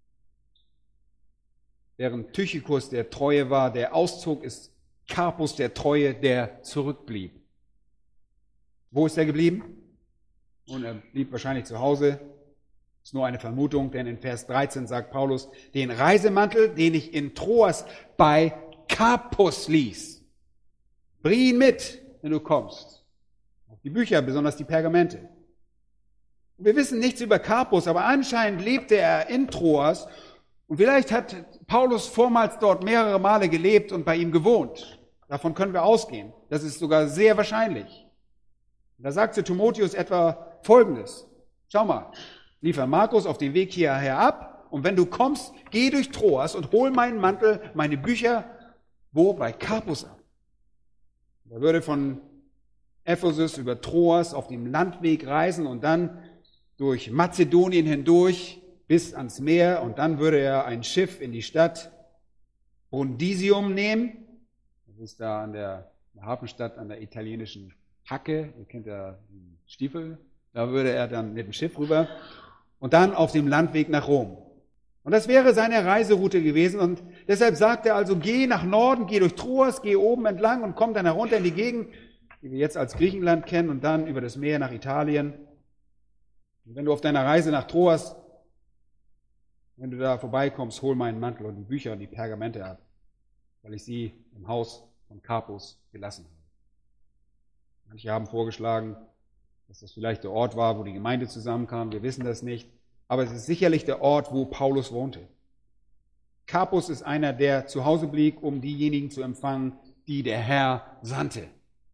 Während Tychikus der Treue war, der auszog, ist Carpus der Treue, der zurückblieb. Wo ist er geblieben? Und er blieb wahrscheinlich zu Hause. Das ist nur eine Vermutung, denn in Vers 13 sagt Paulus, den Reisemantel, den ich in Troas bei Carpus ließ. Bring ihn mit, wenn du kommst. Auch die Bücher, besonders die Pergamente. Wir wissen nichts über Carpus, aber anscheinend lebte er in Troas und vielleicht hat Paulus vormals dort mehrere Male gelebt und bei ihm gewohnt. Davon können wir ausgehen. Das ist sogar sehr wahrscheinlich. Da sagt zu Timotheus etwa Folgendes. Schau mal, Liefer Markus auf dem Weg hierher ab und wenn du kommst, geh durch Troas und hol meinen Mantel, meine Bücher, wo? Bei Karpus ab. Er würde von Ephesus über Troas auf dem Landweg reisen und dann durch Mazedonien hindurch bis ans Meer und dann würde er ein Schiff in die Stadt Brundisium nehmen. Das ist da an der Hafenstadt an der italienischen Hacke. Ihr kennt ja den Stiefel. Da würde er dann mit dem Schiff rüber und dann auf dem Landweg nach Rom. Und das wäre seine Reiseroute gewesen und deshalb sagt er also, geh nach Norden, geh durch Troas, geh oben entlang und komm dann herunter in die Gegend, die wir jetzt als Griechenland kennen und dann über das Meer nach Italien. Und wenn du auf deiner Reise nach Troas, wenn du da vorbeikommst, hol meinen Mantel und die Bücher und die Pergamente ab, weil ich sie im Haus von Karpus gelassen habe. Manche haben vorgeschlagen, dass das vielleicht der Ort war, wo die Gemeinde zusammenkam. Wir wissen das nicht. Aber es ist sicherlich der Ort, wo Paulus wohnte. Karpus ist einer, der zu Hause blieb, um diejenigen zu empfangen, die der Herr sandte.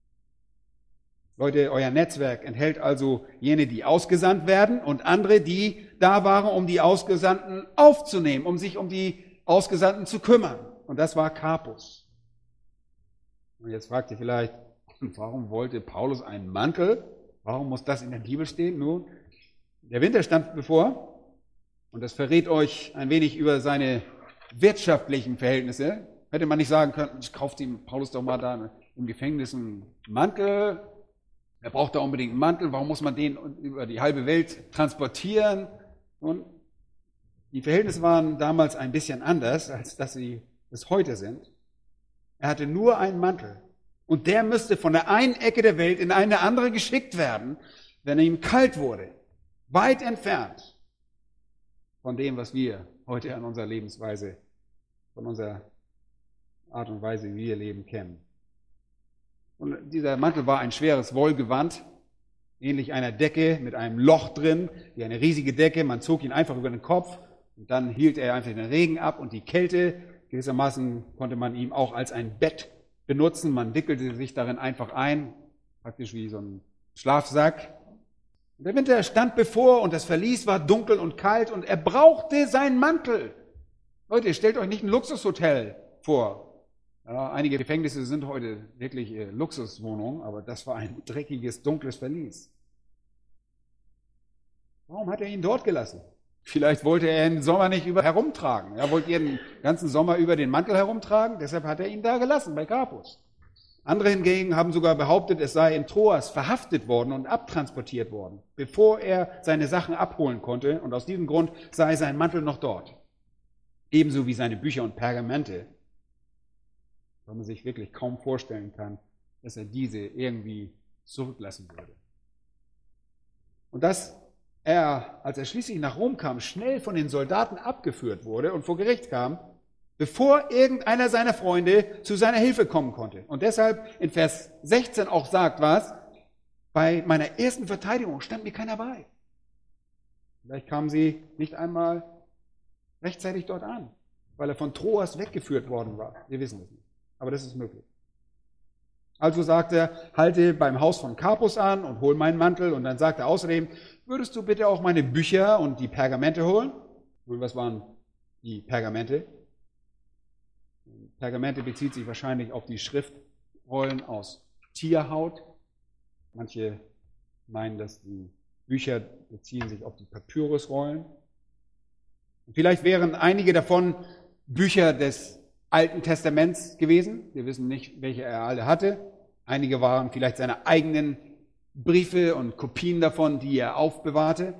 Leute, euer Netzwerk enthält also jene, die ausgesandt werden und andere, die da waren, um die Ausgesandten aufzunehmen, um sich um die Ausgesandten zu kümmern. Und das war Karpus. Und jetzt fragt ihr vielleicht, warum wollte Paulus einen Mantel? Warum muss das in der Bibel stehen? Nun, der Winter stand bevor und das verrät euch ein wenig über seine wirtschaftlichen Verhältnisse. Hätte man nicht sagen können, kauft ihm Paulus doch mal da im Gefängnis einen Mantel. Er braucht da unbedingt einen Mantel. Warum muss man den über die halbe Welt transportieren? Und die Verhältnisse waren damals ein bisschen anders, als dass sie es heute sind. Er hatte nur einen Mantel. Und der müsste von der einen Ecke der Welt in eine andere geschickt werden, wenn ihm kalt wurde. Weit entfernt von dem, was wir heute an unserer Lebensweise, von unserer Art und Weise, wie wir leben, kennen. Und dieser Mantel war ein schweres Wollgewand, ähnlich einer Decke mit einem Loch drin, wie eine riesige Decke. Man zog ihn einfach über den Kopf und dann hielt er einfach den Regen ab und die Kälte. Gewissermaßen konnte man ihn auch als ein Bett benutzen. Man wickelte sich darin einfach ein, praktisch wie so ein Schlafsack. Und der Winter stand bevor und das Verlies war dunkel und kalt und er brauchte seinen Mantel. Leute, stellt euch nicht ein Luxushotel vor. Ja, einige Gefängnisse sind heute wirklich Luxuswohnungen, aber das war ein dreckiges, dunkles Verlies. Warum hat er ihn dort gelassen? Vielleicht wollte er ihn den Sommer nicht herumtragen. Er wollte den ganzen Sommer über den Mantel herumtragen, deshalb hat er ihn da gelassen, bei Karpus. Andere hingegen haben sogar behauptet, es sei in Troas verhaftet worden und abtransportiert worden, bevor er seine Sachen abholen konnte. Und aus diesem Grund sei sein Mantel noch dort. Ebenso wie seine Bücher und Pergamente. Weil man sich wirklich kaum vorstellen kann, dass er diese irgendwie zurücklassen würde. Und dass er, als er schließlich nach Rom kam, schnell von den Soldaten abgeführt wurde und vor Gericht kam, bevor irgendeiner seiner Freunde zu seiner Hilfe kommen konnte. Und deshalb in Vers 16 auch sagt, was? Bei meiner ersten Verteidigung stand mir keiner bei. Vielleicht kamen sie nicht einmal rechtzeitig dort an, weil er von Troas weggeführt worden war. Wir wissen es nicht, aber das ist möglich. Also sagt er, halte beim Haus von Karpus an und hol meinen Mantel. Und dann sagt er außerdem, würdest du bitte auch meine Bücher und die Pergamente holen? Und was waren die Pergamente? Pergamente bezieht sich wahrscheinlich auf die Schriftrollen aus Tierhaut. Manche meinen, dass die Bücher beziehen sich auf die Papyrusrollen. Und vielleicht wären einige davon Bücher des Alten Testaments gewesen. Wir wissen nicht, welche er alle hatte. Einige waren vielleicht seine eigenen Briefe und Kopien davon, die er aufbewahrte.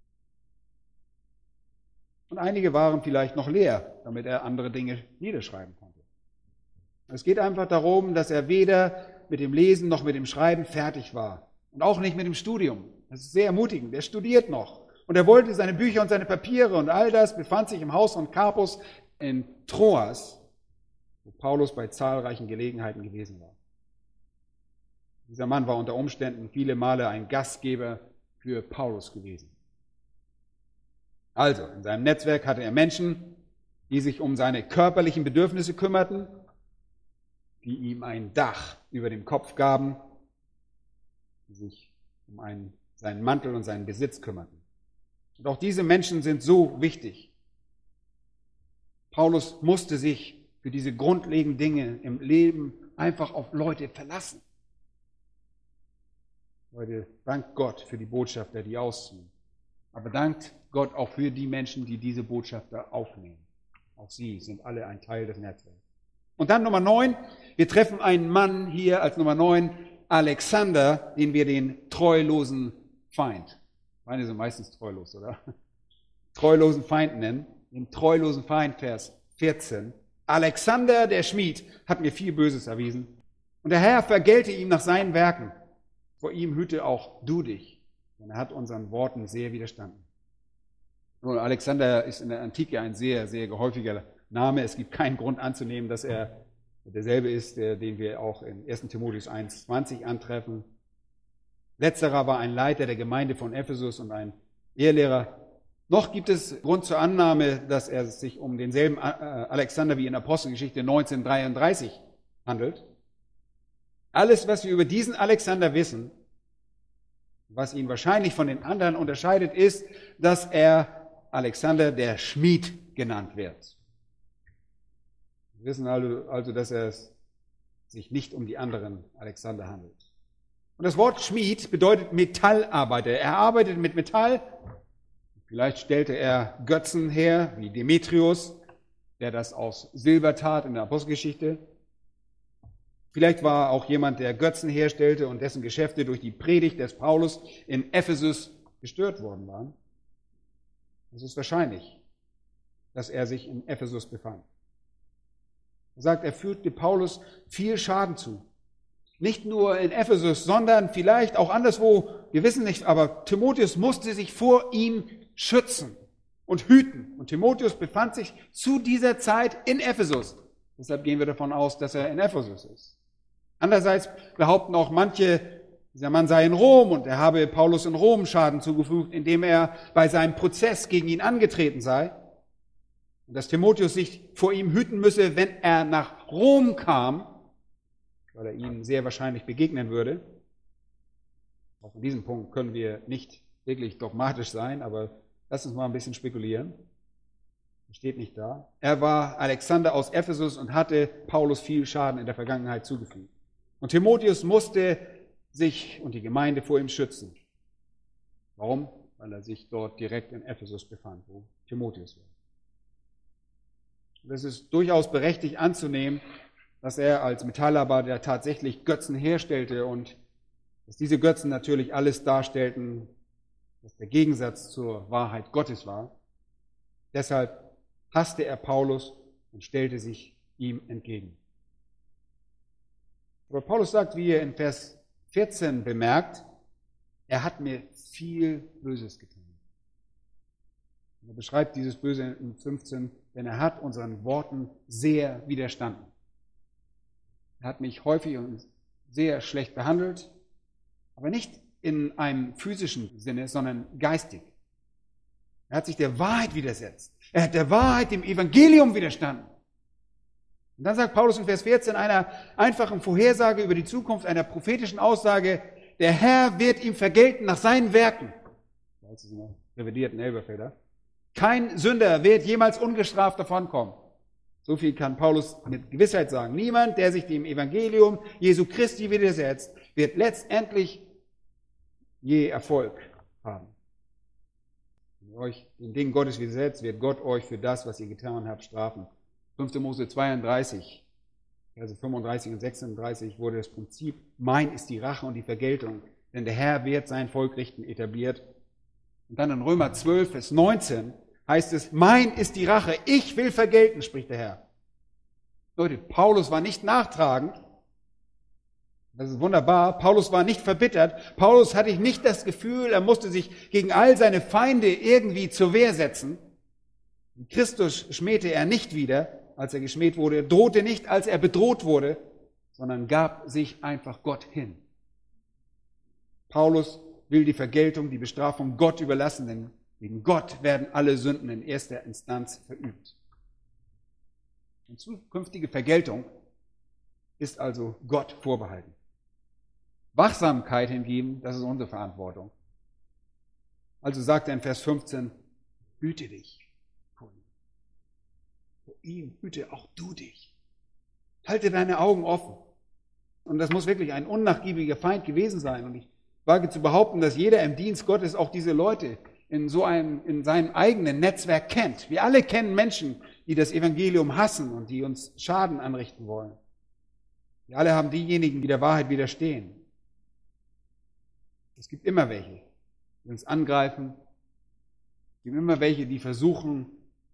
Und einige waren vielleicht noch leer, damit er andere Dinge niederschreiben konnte. Es geht einfach darum, dass er weder mit dem Lesen noch mit dem Schreiben fertig war. Und auch nicht mit dem Studium. Das ist sehr ermutigend. Er studiert noch. Und er wollte seine Bücher und seine Papiere und all das befand sich im Haus von Karpus in Troas, wo Paulus bei zahlreichen Gelegenheiten gewesen war. Dieser Mann war unter Umständen viele Male ein Gastgeber für Paulus gewesen. Also, in seinem Netzwerk hatte er Menschen, die sich um seine körperlichen Bedürfnisse kümmerten, die ihm ein Dach über dem Kopf gaben, die sich um seinen Mantel und seinen Besitz kümmerten. Und auch diese Menschen sind so wichtig. Paulus musste sich für diese grundlegenden Dinge im Leben einfach auf Leute verlassen. Leute, dankt Gott für die Botschafter, die ausziehen. Aber dankt Gott auch für die Menschen, die diese Botschafter aufnehmen. Auch sie sind alle ein Teil des Netzwerks. Und dann Nummer 9. Wir treffen einen Mann hier als Nummer 9, Alexander, den wir den treulosen Feind. Feinde sind meistens treulos, oder? Treulosen Feind nennen. Den treulosen Feind, Vers 14. Alexander, der Schmied, hat mir viel Böses erwiesen. Und der Herr vergelte ihm nach seinen Werken. Vor ihm hüte auch du dich, denn er hat unseren Worten sehr widerstanden. Nun, Alexander ist in der Antike ein sehr, sehr gehäufiger Name. Es gibt keinen Grund anzunehmen, dass er derselbe ist, den wir auch in 1. Timotheus 1,20 antreffen. Letzterer war ein Leiter der Gemeinde von Ephesus und ein Ehelehrer. Noch gibt es Grund zur Annahme, dass er sich um denselben Alexander wie in Apostelgeschichte 19:33 handelt. Alles, was wir über diesen Alexander wissen, was ihn wahrscheinlich von den anderen unterscheidet, ist, dass er Alexander der Schmied genannt wird. Wir wissen also, dass es sich nicht um die anderen Alexander handelt. Und das Wort Schmied bedeutet Metallarbeiter. Er arbeitet mit Metall. Vielleicht stellte er Götzen her, wie Demetrius, der das aus Silber tat in der Apostelgeschichte. Vielleicht war auch jemand, der Götzen herstellte und dessen Geschäfte durch die Predigt des Paulus in Ephesus gestört worden waren. Es ist wahrscheinlich, dass er sich in Ephesus befand. Er sagt, er fügte Paulus viel Schaden zu. Nicht nur in Ephesus, sondern vielleicht auch anderswo. Wir wissen nicht, aber Timotheus musste sich vor ihm schützen und hüten. Und Timotheus befand sich zu dieser Zeit in Ephesus. Deshalb gehen wir davon aus, dass er in Ephesus ist. Andererseits behaupten auch manche, dieser Mann sei in Rom und er habe Paulus in Rom Schaden zugefügt, indem er bei seinem Prozess gegen ihn angetreten sei. Und dass Timotheus sich vor ihm hüten müsse, wenn er nach Rom kam, weil er ihm sehr wahrscheinlich begegnen würde. Auch in diesem Punkt können wir nicht wirklich dogmatisch sein, aber lass uns mal ein bisschen spekulieren. Das steht nicht da. Er war Alexander aus Ephesus und hatte Paulus viel Schaden in der Vergangenheit zugefügt. Und Timotheus musste sich und die Gemeinde vor ihm schützen. Warum? Weil er sich dort direkt in Ephesus befand, wo Timotheus war. Und es ist durchaus berechtigt anzunehmen, dass er als Metallarbeiter tatsächlich Götzen herstellte und dass diese Götzen natürlich alles darstellten, was der Gegensatz zur Wahrheit Gottes war. Deshalb hasste er Paulus und stellte sich ihm entgegen. Aber Paulus sagt, wie er in Vers 14 bemerkt, er hat mir viel Böses getan. Und er beschreibt dieses Böse in 15, denn er hat unseren Worten sehr widerstanden. Er hat mich häufig und sehr schlecht behandelt, aber nicht in einem physischen Sinne, sondern geistig. Er hat sich der Wahrheit widersetzt. Er hat der Wahrheit, dem Evangelium widerstanden. Und dann sagt Paulus in Vers 14 einer einfachen Vorhersage über die Zukunft, einer prophetischen Aussage, der Herr wird ihm vergelten nach seinen Werken. Das ist in der revidierten Elberfelder. Kein Sünder wird jemals ungestraft davonkommen. So viel kann Paulus mit Gewissheit sagen. Niemand, der sich dem Evangelium Jesu Christi widersetzt, wird letztendlich je Erfolg haben. Wenn ihr euch den Dingen Gottes widersetzt, wird Gott euch für das, was ihr getan habt, strafen. 5. Mose 32, Verse 35 und 36 wurde das Prinzip, mein ist die Rache und die Vergeltung, denn der Herr wird sein Volk richten, etabliert. Und dann in Römer 12, Vers 19 heißt es, mein ist die Rache, ich will vergelten, spricht der Herr. Leute, Paulus war nicht nachtragend. Das ist wunderbar. Paulus war nicht verbittert. Paulus hatte nicht das Gefühl, er musste sich gegen all seine Feinde irgendwie zur Wehr setzen. Christus schmähte er nicht wieder, als er geschmäht wurde, drohte nicht, als er bedroht wurde, sondern gab sich einfach Gott hin. Paulus will die Vergeltung, die Bestrafung Gott überlassen, denn wegen Gott werden alle Sünden in erster Instanz verübt. Die zukünftige Vergeltung ist also Gott vorbehalten. Wachsamkeit hingegen, das ist unsere Verantwortung. Also sagt er in Vers 15, hüte dich vor ihm. Vor ihm hüte auch du dich. Halte deine Augen offen. Und das muss wirklich ein unnachgiebiger Feind gewesen sein. Und ich wage zu behaupten, dass jeder im Dienst Gottes auch diese Leute in seinem eigenen Netzwerk kennt. Wir alle kennen Menschen, die das Evangelium hassen und die uns Schaden anrichten wollen. Wir alle haben diejenigen, die der Wahrheit widerstehen. Es gibt immer welche, die uns angreifen. Es gibt immer welche, die versuchen,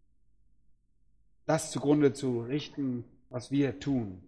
das zugrunde zu richten, was wir tun.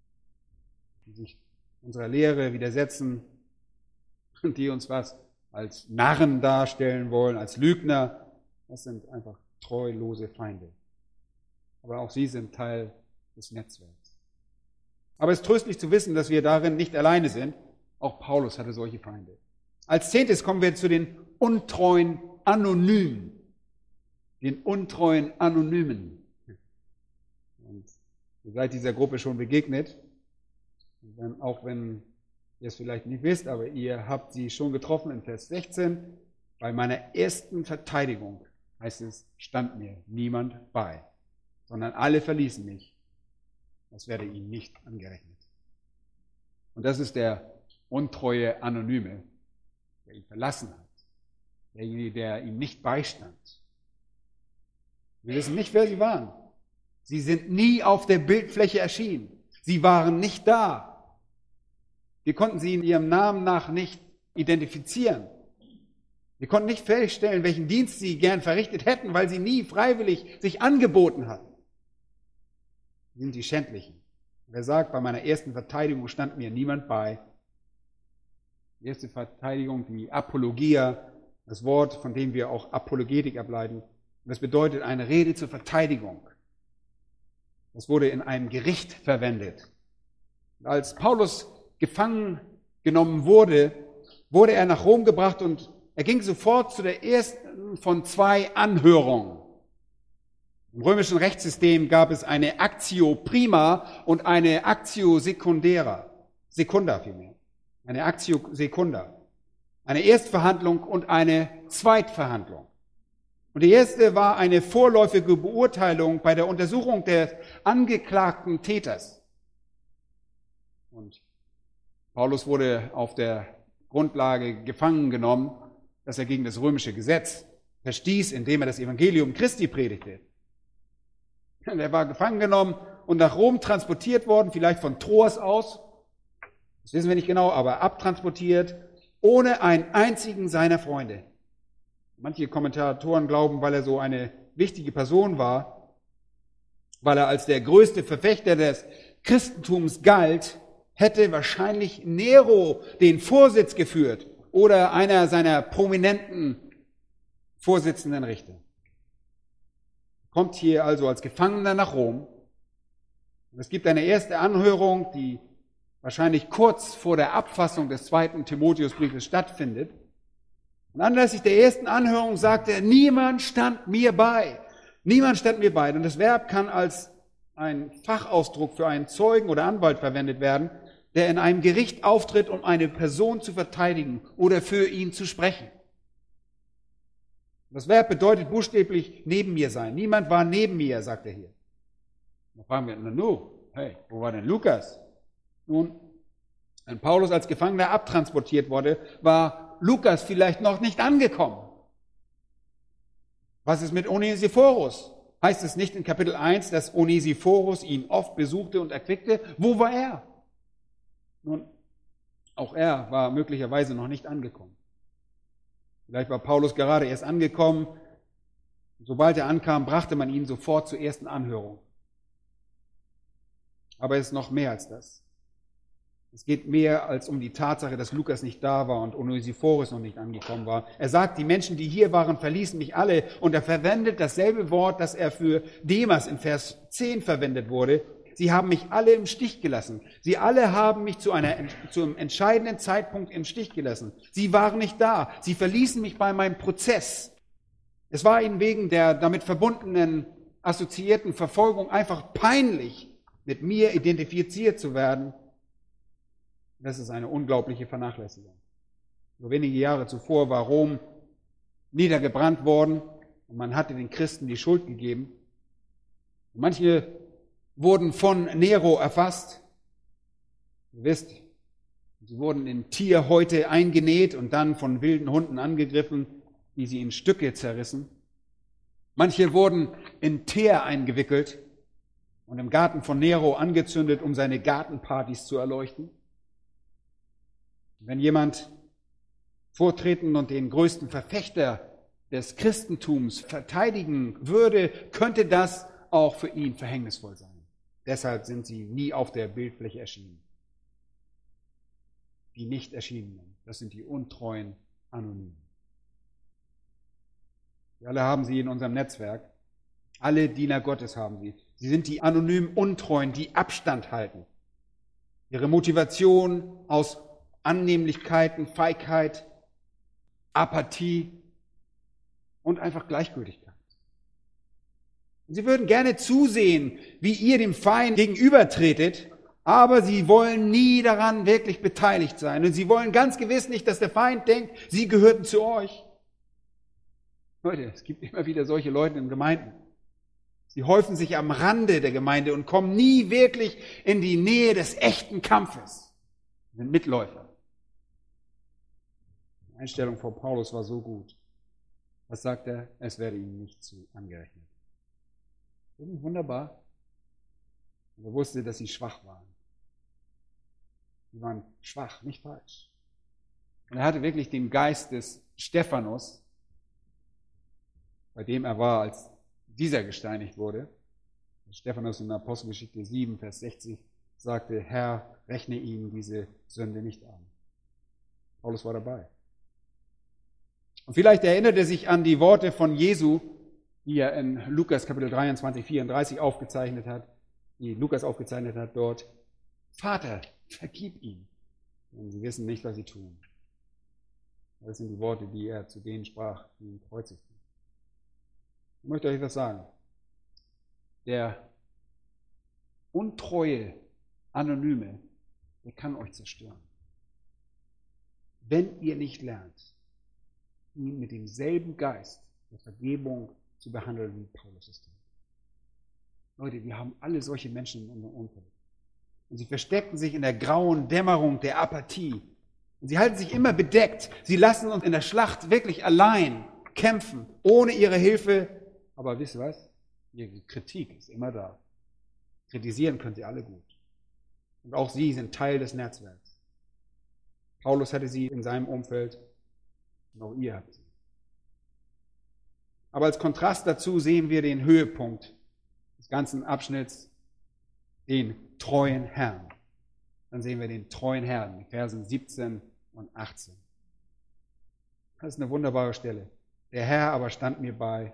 Die sich unserer Lehre widersetzen und die uns was als Narren darstellen wollen, als Lügner. Das sind einfach treulose Feinde. Aber auch sie sind Teil des Netzwerks. Aber es ist tröstlich zu wissen, dass wir darin nicht alleine sind. Auch Paulus hatte solche Feinde. Als 10. kommen wir zu den untreuen Anonymen. Den untreuen Anonymen. Und ihr seid dieser Gruppe schon begegnet. Auch wenn ihr es vielleicht nicht wisst, aber ihr habt sie schon getroffen in Vers 16. Bei meiner ersten Verteidigung, heißt es, stand mir niemand bei, sondern alle verließen mich. Das werde ihnen nicht angerechnet. Und das ist der untreue Anonyme, der ihn verlassen hat. Derjenige, der ihm nicht beistand. Wir wissen nicht, wer sie waren. Sie sind nie auf der Bildfläche erschienen. Sie waren nicht da. Wir konnten sie in ihrem Namen nach nicht identifizieren. Wir konnten nicht feststellen, welchen Dienst sie gern verrichtet hätten, weil sie nie freiwillig sich angeboten hatten. Sie sind die Schändlichen. Wer sagt, bei meiner ersten Verteidigung stand mir niemand bei. Die erste Verteidigung, die Apologia, das Wort, von dem wir auch Apologetik ableiten. Und das bedeutet eine Rede zur Verteidigung. Das wurde in einem Gericht verwendet. Und als Paulus gefangen genommen wurde, wurde er nach Rom gebracht und er ging sofort zu der ersten von 2 Anhörungen. Im römischen Rechtssystem gab es eine Actio prima und eine Actio secunda vielmehr. Eine Actio secunda. Eine Erstverhandlung und eine Zweitverhandlung. Und die erste war eine vorläufige Beurteilung bei der Untersuchung des angeklagten Täters. Und Paulus wurde auf der Grundlage gefangen genommen, dass er gegen das römische Gesetz verstieß, indem er das Evangelium Christi predigte. Und er war gefangen genommen und nach Rom transportiert worden, vielleicht von Troas aus, das wissen wir nicht genau, aber abtransportiert, ohne einen einzigen seiner Freunde. Manche Kommentatoren glauben, weil er so eine wichtige Person war, weil er als der größte Verfechter des Christentums galt, hätte wahrscheinlich Nero den Vorsitz geführt oder einer seiner prominenten Vorsitzenden Richter. Kommt hier also als Gefangener nach Rom. Und es gibt eine erste Anhörung, die wahrscheinlich kurz vor der Abfassung des 2. Timotheusbriefes stattfindet. Und anlässlich der ersten Anhörung sagt er, niemand stand mir bei. Niemand stand mir bei. Und das Verb kann als ein Fachausdruck für einen Zeugen oder Anwalt verwendet werden, der in einem Gericht auftritt, um eine Person zu verteidigen oder für ihn zu sprechen. Das Verb bedeutet buchstäblich neben mir sein. Niemand war neben mir, sagt er hier. Da fragen wir, hey, wo war denn Lukas? Nun, wenn Paulus als Gefangener abtransportiert wurde, war Lukas vielleicht noch nicht angekommen. Was ist mit Onesiphorus? Heißt es nicht in Kapitel 1, dass Onesiphorus ihn oft besuchte und erquickte? Wo war er? Nun, auch er war möglicherweise noch nicht angekommen. Vielleicht war Paulus gerade erst angekommen. Sobald er ankam, brachte man ihn sofort zur ersten Anhörung. Aber es ist noch mehr als das. Es geht mehr als um die Tatsache, dass Lukas nicht da war und Onesiphorus noch nicht angekommen war. Er sagt, die Menschen, die hier waren, verließen mich alle. Und er verwendet dasselbe Wort, das er für Demas in Vers 10 verwendet wurde. Sie haben mich alle im Stich gelassen. Sie alle haben mich zu einem entscheidenden Zeitpunkt im Stich gelassen. Sie waren nicht da. Sie verließen mich bei meinem Prozess. Es war ihnen wegen der damit verbundenen assoziierten Verfolgung einfach peinlich, mit mir identifiziert zu werden. Das ist eine unglaubliche Vernachlässigung. Nur wenige Jahre zuvor war Rom niedergebrannt worden und man hatte den Christen die Schuld gegeben. Und manche wurden von Nero erfasst. Ihr wisst, sie wurden in Tierhäute eingenäht und dann von wilden Hunden angegriffen, die sie in Stücke zerrissen. Manche wurden in Teer eingewickelt und im Garten von Nero angezündet, um seine Gartenpartys zu erleuchten. Wenn jemand vortreten und den größten Verfechter des Christentums verteidigen würde, könnte das auch für ihn verhängnisvoll sein. Deshalb sind sie nie auf der Bildfläche erschienen. Die nicht erschienenen, das sind die untreuen Anonymen. Wir alle haben sie in unserem Netzwerk. Alle Diener Gottes haben sie. Sie sind die anonymen Untreuen, die Abstand halten. Ihre Motivation aus Annehmlichkeiten, Feigheit, Apathie und einfach Gleichgültigkeit. Und sie würden gerne zusehen, wie ihr dem Feind gegenübertretet, aber sie wollen nie daran wirklich beteiligt sein. Und sie wollen ganz gewiss nicht, dass der Feind denkt, sie gehörten zu euch. Leute, es gibt immer wieder solche Leute in Gemeinden. Sie häufen sich am Rande der Gemeinde und kommen nie wirklich in die Nähe des echten Kampfes. Sie sind Mitläufer. Die Einstellung von Paulus war so gut. Was sagt er? Es werde ihm nicht zu angerechnet. Wunderbar. Und er wusste, dass sie schwach waren. Sie waren schwach, nicht falsch. Und er hatte wirklich den Geist des Stephanus, bei dem er war, als dieser gesteinigt wurde. Stephanus in Apostelgeschichte 7, Vers 60 sagte, Herr, rechne ihm diese Sünde nicht an. Paulus war dabei. Und vielleicht erinnert er sich an die Worte von Jesu, die er in Lukas Kapitel 23, 34 aufgezeichnet hat, die Lukas aufgezeichnet hat dort. Vater, vergib ihm, denn sie wissen nicht, was sie tun. Das sind die Worte, die er zu denen sprach, die ihn kreuzigten. Ich möchte euch etwas sagen. Der untreue Anonyme, der kann euch zerstören. Wenn ihr nicht lernt, ihn mit demselben Geist der Vergebung zu behandeln, wie Paulus es tut. Leute, wir haben alle solche Menschen in unserem Umfeld. Und sie verstecken sich in der grauen Dämmerung der Apathie. Und sie halten sich immer bedeckt. Sie lassen uns in der Schlacht wirklich allein kämpfen, ohne ihre Hilfe. Aber wisst ihr was? Ihre Kritik ist immer da. Kritisieren können sie alle gut. Und auch sie sind Teil des Netzwerks. Paulus hatte sie in seinem Umfeld. Und auch ihr habt sie. Aber als Kontrast dazu sehen wir den Höhepunkt des ganzen Abschnitts, den treuen Herrn. Dann sehen wir den treuen Herrn in Versen 17 und 18. Das ist eine wunderbare Stelle. Der Herr aber stand mir bei.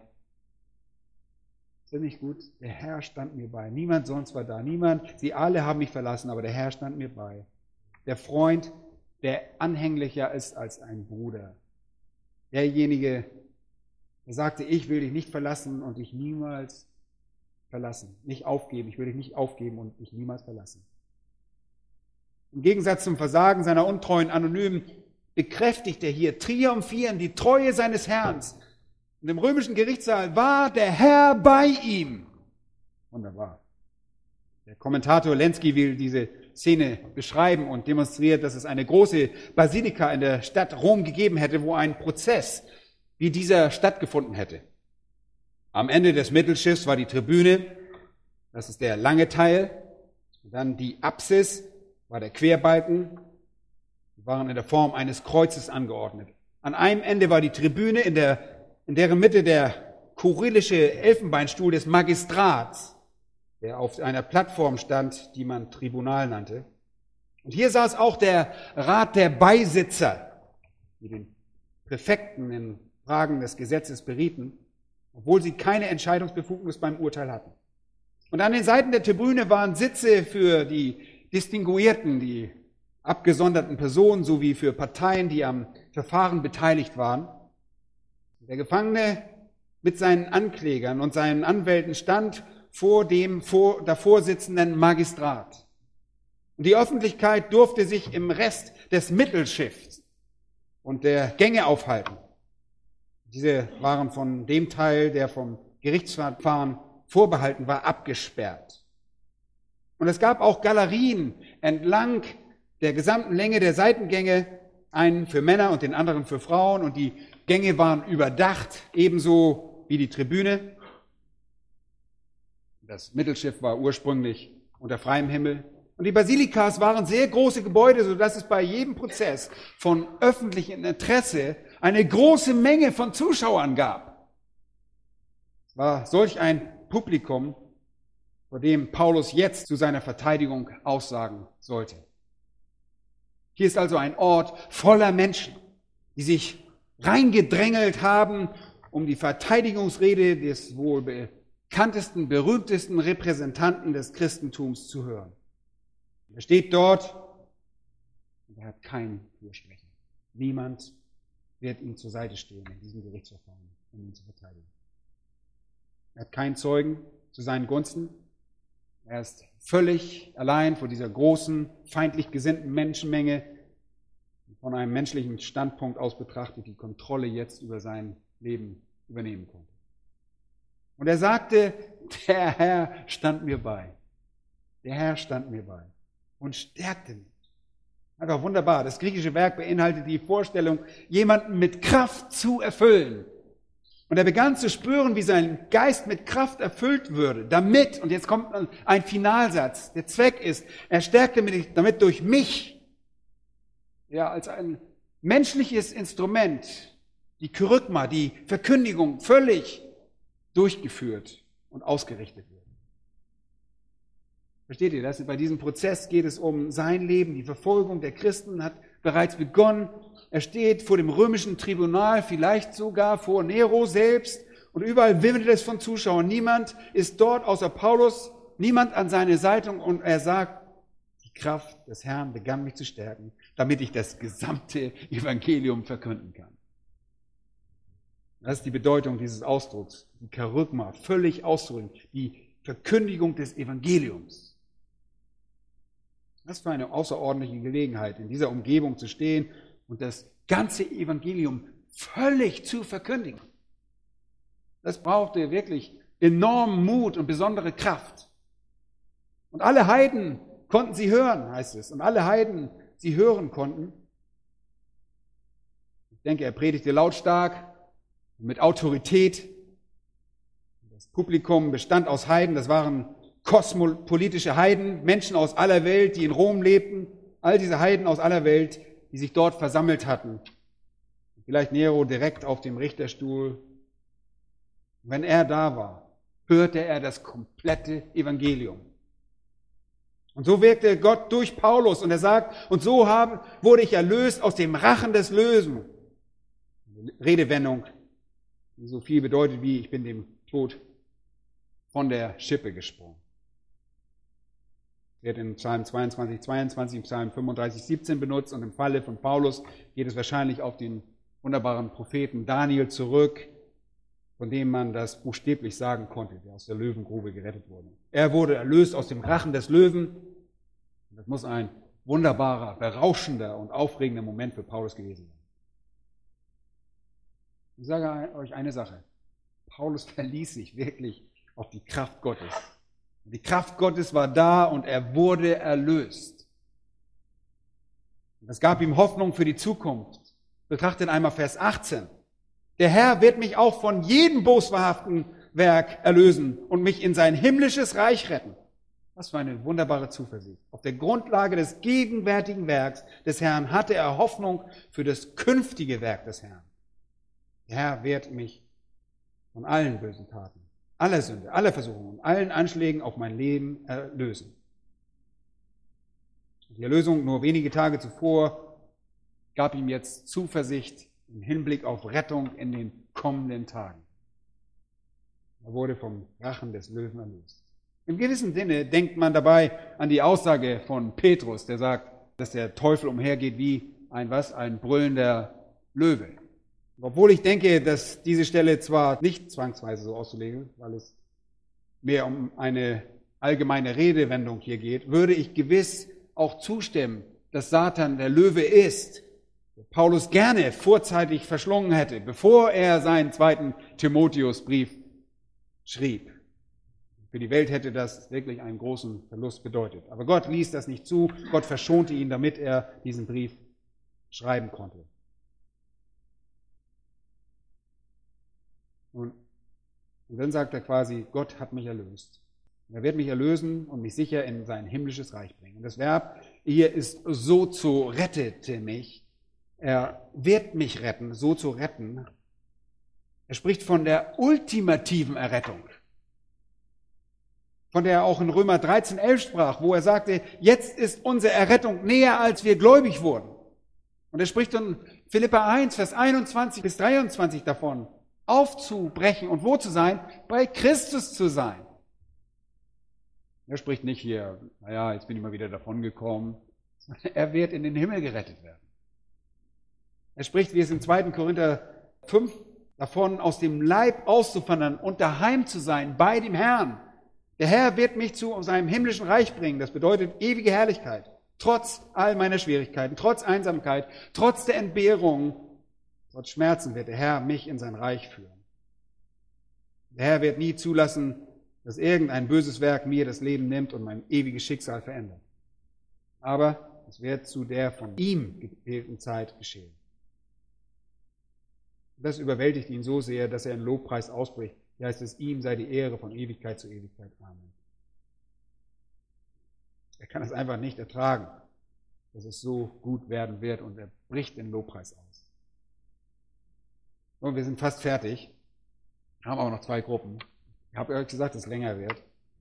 Ist das nicht gut? Der Herr stand mir bei. Niemand sonst war da. Niemand. Sie alle haben mich verlassen, aber der Herr stand mir bei. Der Freund, der anhänglicher ist als ein Bruder. Derjenige, der sagte, ich will dich nicht verlassen und dich niemals verlassen. Nicht aufgeben. Ich will dich nicht aufgeben und dich niemals verlassen. Im Gegensatz zum Versagen seiner untreuen Anonymen bekräftigt er hier triumphierend die Treue seines Herrn. Und im römischen Gerichtssaal war der Herr bei ihm. Wunderbar. Der Kommentator Lenski will diese Szene beschreiben und demonstriert, dass es eine große Basilika in der Stadt Rom gegeben hätte, wo ein Prozess wie dieser stattgefunden hätte. Am Ende des Mittelschiffs war die Tribüne, das ist der lange Teil, und dann die Apsis, war der Querbalken, die waren in der Form eines Kreuzes angeordnet. An einem Ende war die Tribüne, in deren Mitte der kyrillische Elfenbeinstuhl des Magistrats, der auf einer Plattform stand, die man Tribunal nannte. Und hier saß auch der Rat der Beisitzer, die den Präfekten in Fragen des Gesetzes berieten, obwohl sie keine Entscheidungsbefugnis beim Urteil hatten. Und an den Seiten der Tribüne waren Sitze für die Distinguierten, die abgesonderten Personen, sowie für Parteien, die am Verfahren beteiligt waren. Der Gefangene mit seinen Anklägern und seinen Anwälten stand vor dem davor sitzenden Magistrat. Und die Öffentlichkeit durfte sich im Rest des Mittelschiffs und der Gänge aufhalten. Diese waren von dem Teil, der vom Gerichtsverfahren vorbehalten war, abgesperrt. Und es gab auch Galerien entlang der gesamten Länge der Seitengänge, einen für Männer und den anderen für Frauen. Und die Gänge waren überdacht, ebenso wie die Tribüne. Das Mittelschiff war ursprünglich unter freiem Himmel. Und die Basilikas waren sehr große Gebäude, sodass es bei jedem Prozess von öffentlichem Interesse eine große Menge von Zuschauern gab. Es war solch ein Publikum, vor dem Paulus jetzt zu seiner Verteidigung aussagen sollte. Hier ist also ein Ort voller Menschen, die sich reingedrängelt haben, um die Verteidigungsrede des wohl bekanntesten, berühmtesten Repräsentanten des Christentums zu hören. Er steht dort und er hat keinen Fürsprecher. Niemand wird ihm zur Seite stehen in diesem Gerichtsverfahren, um ihn zu verteidigen. Er hat keinen Zeugen zu seinen Gunsten. Er ist völlig allein vor dieser großen, feindlich gesinnten Menschenmenge, die von einem menschlichen Standpunkt aus betrachtet die Kontrolle jetzt über sein Leben übernehmen konnte. Und er sagte, der Herr stand mir bei. Der Herr stand mir bei und stärkte mich. Einfach wunderbar. Das griechische Werk beinhaltet die Vorstellung, jemanden mit Kraft zu erfüllen. Und er begann zu spüren, wie sein Geist mit Kraft erfüllt würde, damit, und jetzt kommt ein Finalsatz, der Zweck ist, er stärkte mich damit durch mich, ja, als ein menschliches Instrument, die Kerygma, die Verkündigung völlig durchgeführt und ausgerichtet wird. Versteht ihr das? Bei diesem Prozess geht es um sein Leben. Die Verfolgung der Christen hat bereits begonnen. Er steht vor dem römischen Tribunal, vielleicht sogar vor Nero selbst. Und überall wimmelt es von Zuschauern. Niemand ist dort außer Paulus, niemand an seine Seite. Und er sagt, die Kraft des Herrn begann mich zu stärken, damit ich das gesamte Evangelium verkünden kann. Das ist die Bedeutung dieses Ausdrucks, die Kerygma, völlig auszudrücken, die Verkündigung des Evangeliums. Was für eine außerordentliche Gelegenheit, in dieser Umgebung zu stehen und das ganze Evangelium völlig zu verkündigen. Das brauchte wirklich enormen Mut und besondere Kraft. Und alle Heiden konnten sie hören, heißt es. Und alle Heiden sie hören konnten. Ich denke, er predigte lautstark, mit Autorität. Das Publikum bestand aus Heiden, das waren kosmopolitische Heiden, Menschen aus aller Welt, die in Rom lebten, all diese Heiden aus aller Welt, die sich dort versammelt hatten. Vielleicht Nero direkt auf dem Richterstuhl. Wenn er da war, hörte er das komplette Evangelium. Und so wirkte Gott durch Paulus und er sagt, und so wurde ich erlöst aus dem Rachen des Löwen. Eine Redewendung, die so viel bedeutet wie, ich bin dem Tod von der Schippe gesprungen. Wird in Psalm 22, 22, Psalm 35, 17 benutzt und im Falle von Paulus geht es wahrscheinlich auf den wunderbaren Propheten Daniel zurück, von dem man das buchstäblich sagen konnte, der aus der Löwengrube gerettet wurde. Er wurde erlöst aus dem Rachen des Löwen. Das muss ein wunderbarer, berauschender und aufregender Moment für Paulus gewesen sein. Ich sage euch eine Sache. Paulus verließ sich wirklich auf die Kraft Gottes. Die Kraft Gottes war da und er wurde erlöst. Das gab ihm Hoffnung für die Zukunft. Betrachtet einmal Vers 18. Der Herr wird mich auch von jedem boswahrhaften Werk erlösen und mich in sein himmlisches Reich retten. Was für eine wunderbare Zuversicht. Auf der Grundlage des gegenwärtigen Werks des Herrn hatte er Hoffnung für das künftige Werk des Herrn. Der Herr wird mich von allen bösen Taten, aller Sünde, aller Versuchungen, allen Anschlägen auf mein Leben erlösen. Die Erlösung nur wenige Tage zuvor gab ihm jetzt Zuversicht im Hinblick auf Rettung in den kommenden Tagen. Er wurde vom Rachen des Löwen erlöst. Im gewissen Sinne denkt man dabei an die Aussage von Petrus, der sagt, dass der Teufel umhergeht wie ein brüllender Löwe. Obwohl ich denke, dass diese Stelle zwar nicht zwangsweise so auszulegen, weil es mehr um eine allgemeine Redewendung hier geht, würde ich gewiss auch zustimmen, dass Satan der Löwe ist, Paulus gerne vorzeitig verschlungen hätte, bevor er seinen zweiten Timotheusbrief schrieb. Für die Welt hätte das wirklich einen großen Verlust bedeutet. Aber Gott ließ das nicht zu. Gott verschonte ihn, damit er diesen Brief schreiben konnte. Und dann sagt er quasi, Gott hat mich erlöst. Er wird mich erlösen und mich sicher in sein himmlisches Reich bringen. Und das Verb hier ist sozo rettete mich. Er wird mich retten, sozo retten. Er spricht von der ultimativen Errettung, von der er auch in Römer 13,11 sprach, wo er sagte, jetzt ist unsere Errettung näher, als wir gläubig wurden. Und er spricht in Philipper 1, Vers 21 bis 23 davon, aufzubrechen und wo zu sein? Bei Christus zu sein. Er spricht nicht hier, naja, jetzt bin ich mal wieder davon gekommen. Er wird in den Himmel gerettet werden. Er spricht, wie es in 2. Korinther 5 davon, aus dem Leib auszuwandern und daheim zu sein bei dem Herrn. Der Herr wird mich zu seinem himmlischen Reich bringen. Das bedeutet ewige Herrlichkeit. Trotz all meiner Schwierigkeiten, trotz Einsamkeit, trotz der Entbehrung, trotz Schmerzen wird der Herr mich in sein Reich führen. Der Herr wird nie zulassen, dass irgendein böses Werk mir das Leben nimmt und mein ewiges Schicksal verändert. Aber es wird zu der von ihm gewählten Zeit geschehen. Das überwältigt ihn so sehr, dass er in Lobpreis ausbricht. Hier heißt es, ihm sei die Ehre von Ewigkeit zu Ewigkeit. Amen. Er kann es einfach nicht ertragen, dass es so gut werden wird und er bricht in Lobpreis aus. Und wir sind fast fertig, haben aber noch 2 Gruppen. Ich habe euch gesagt, dass es länger wird.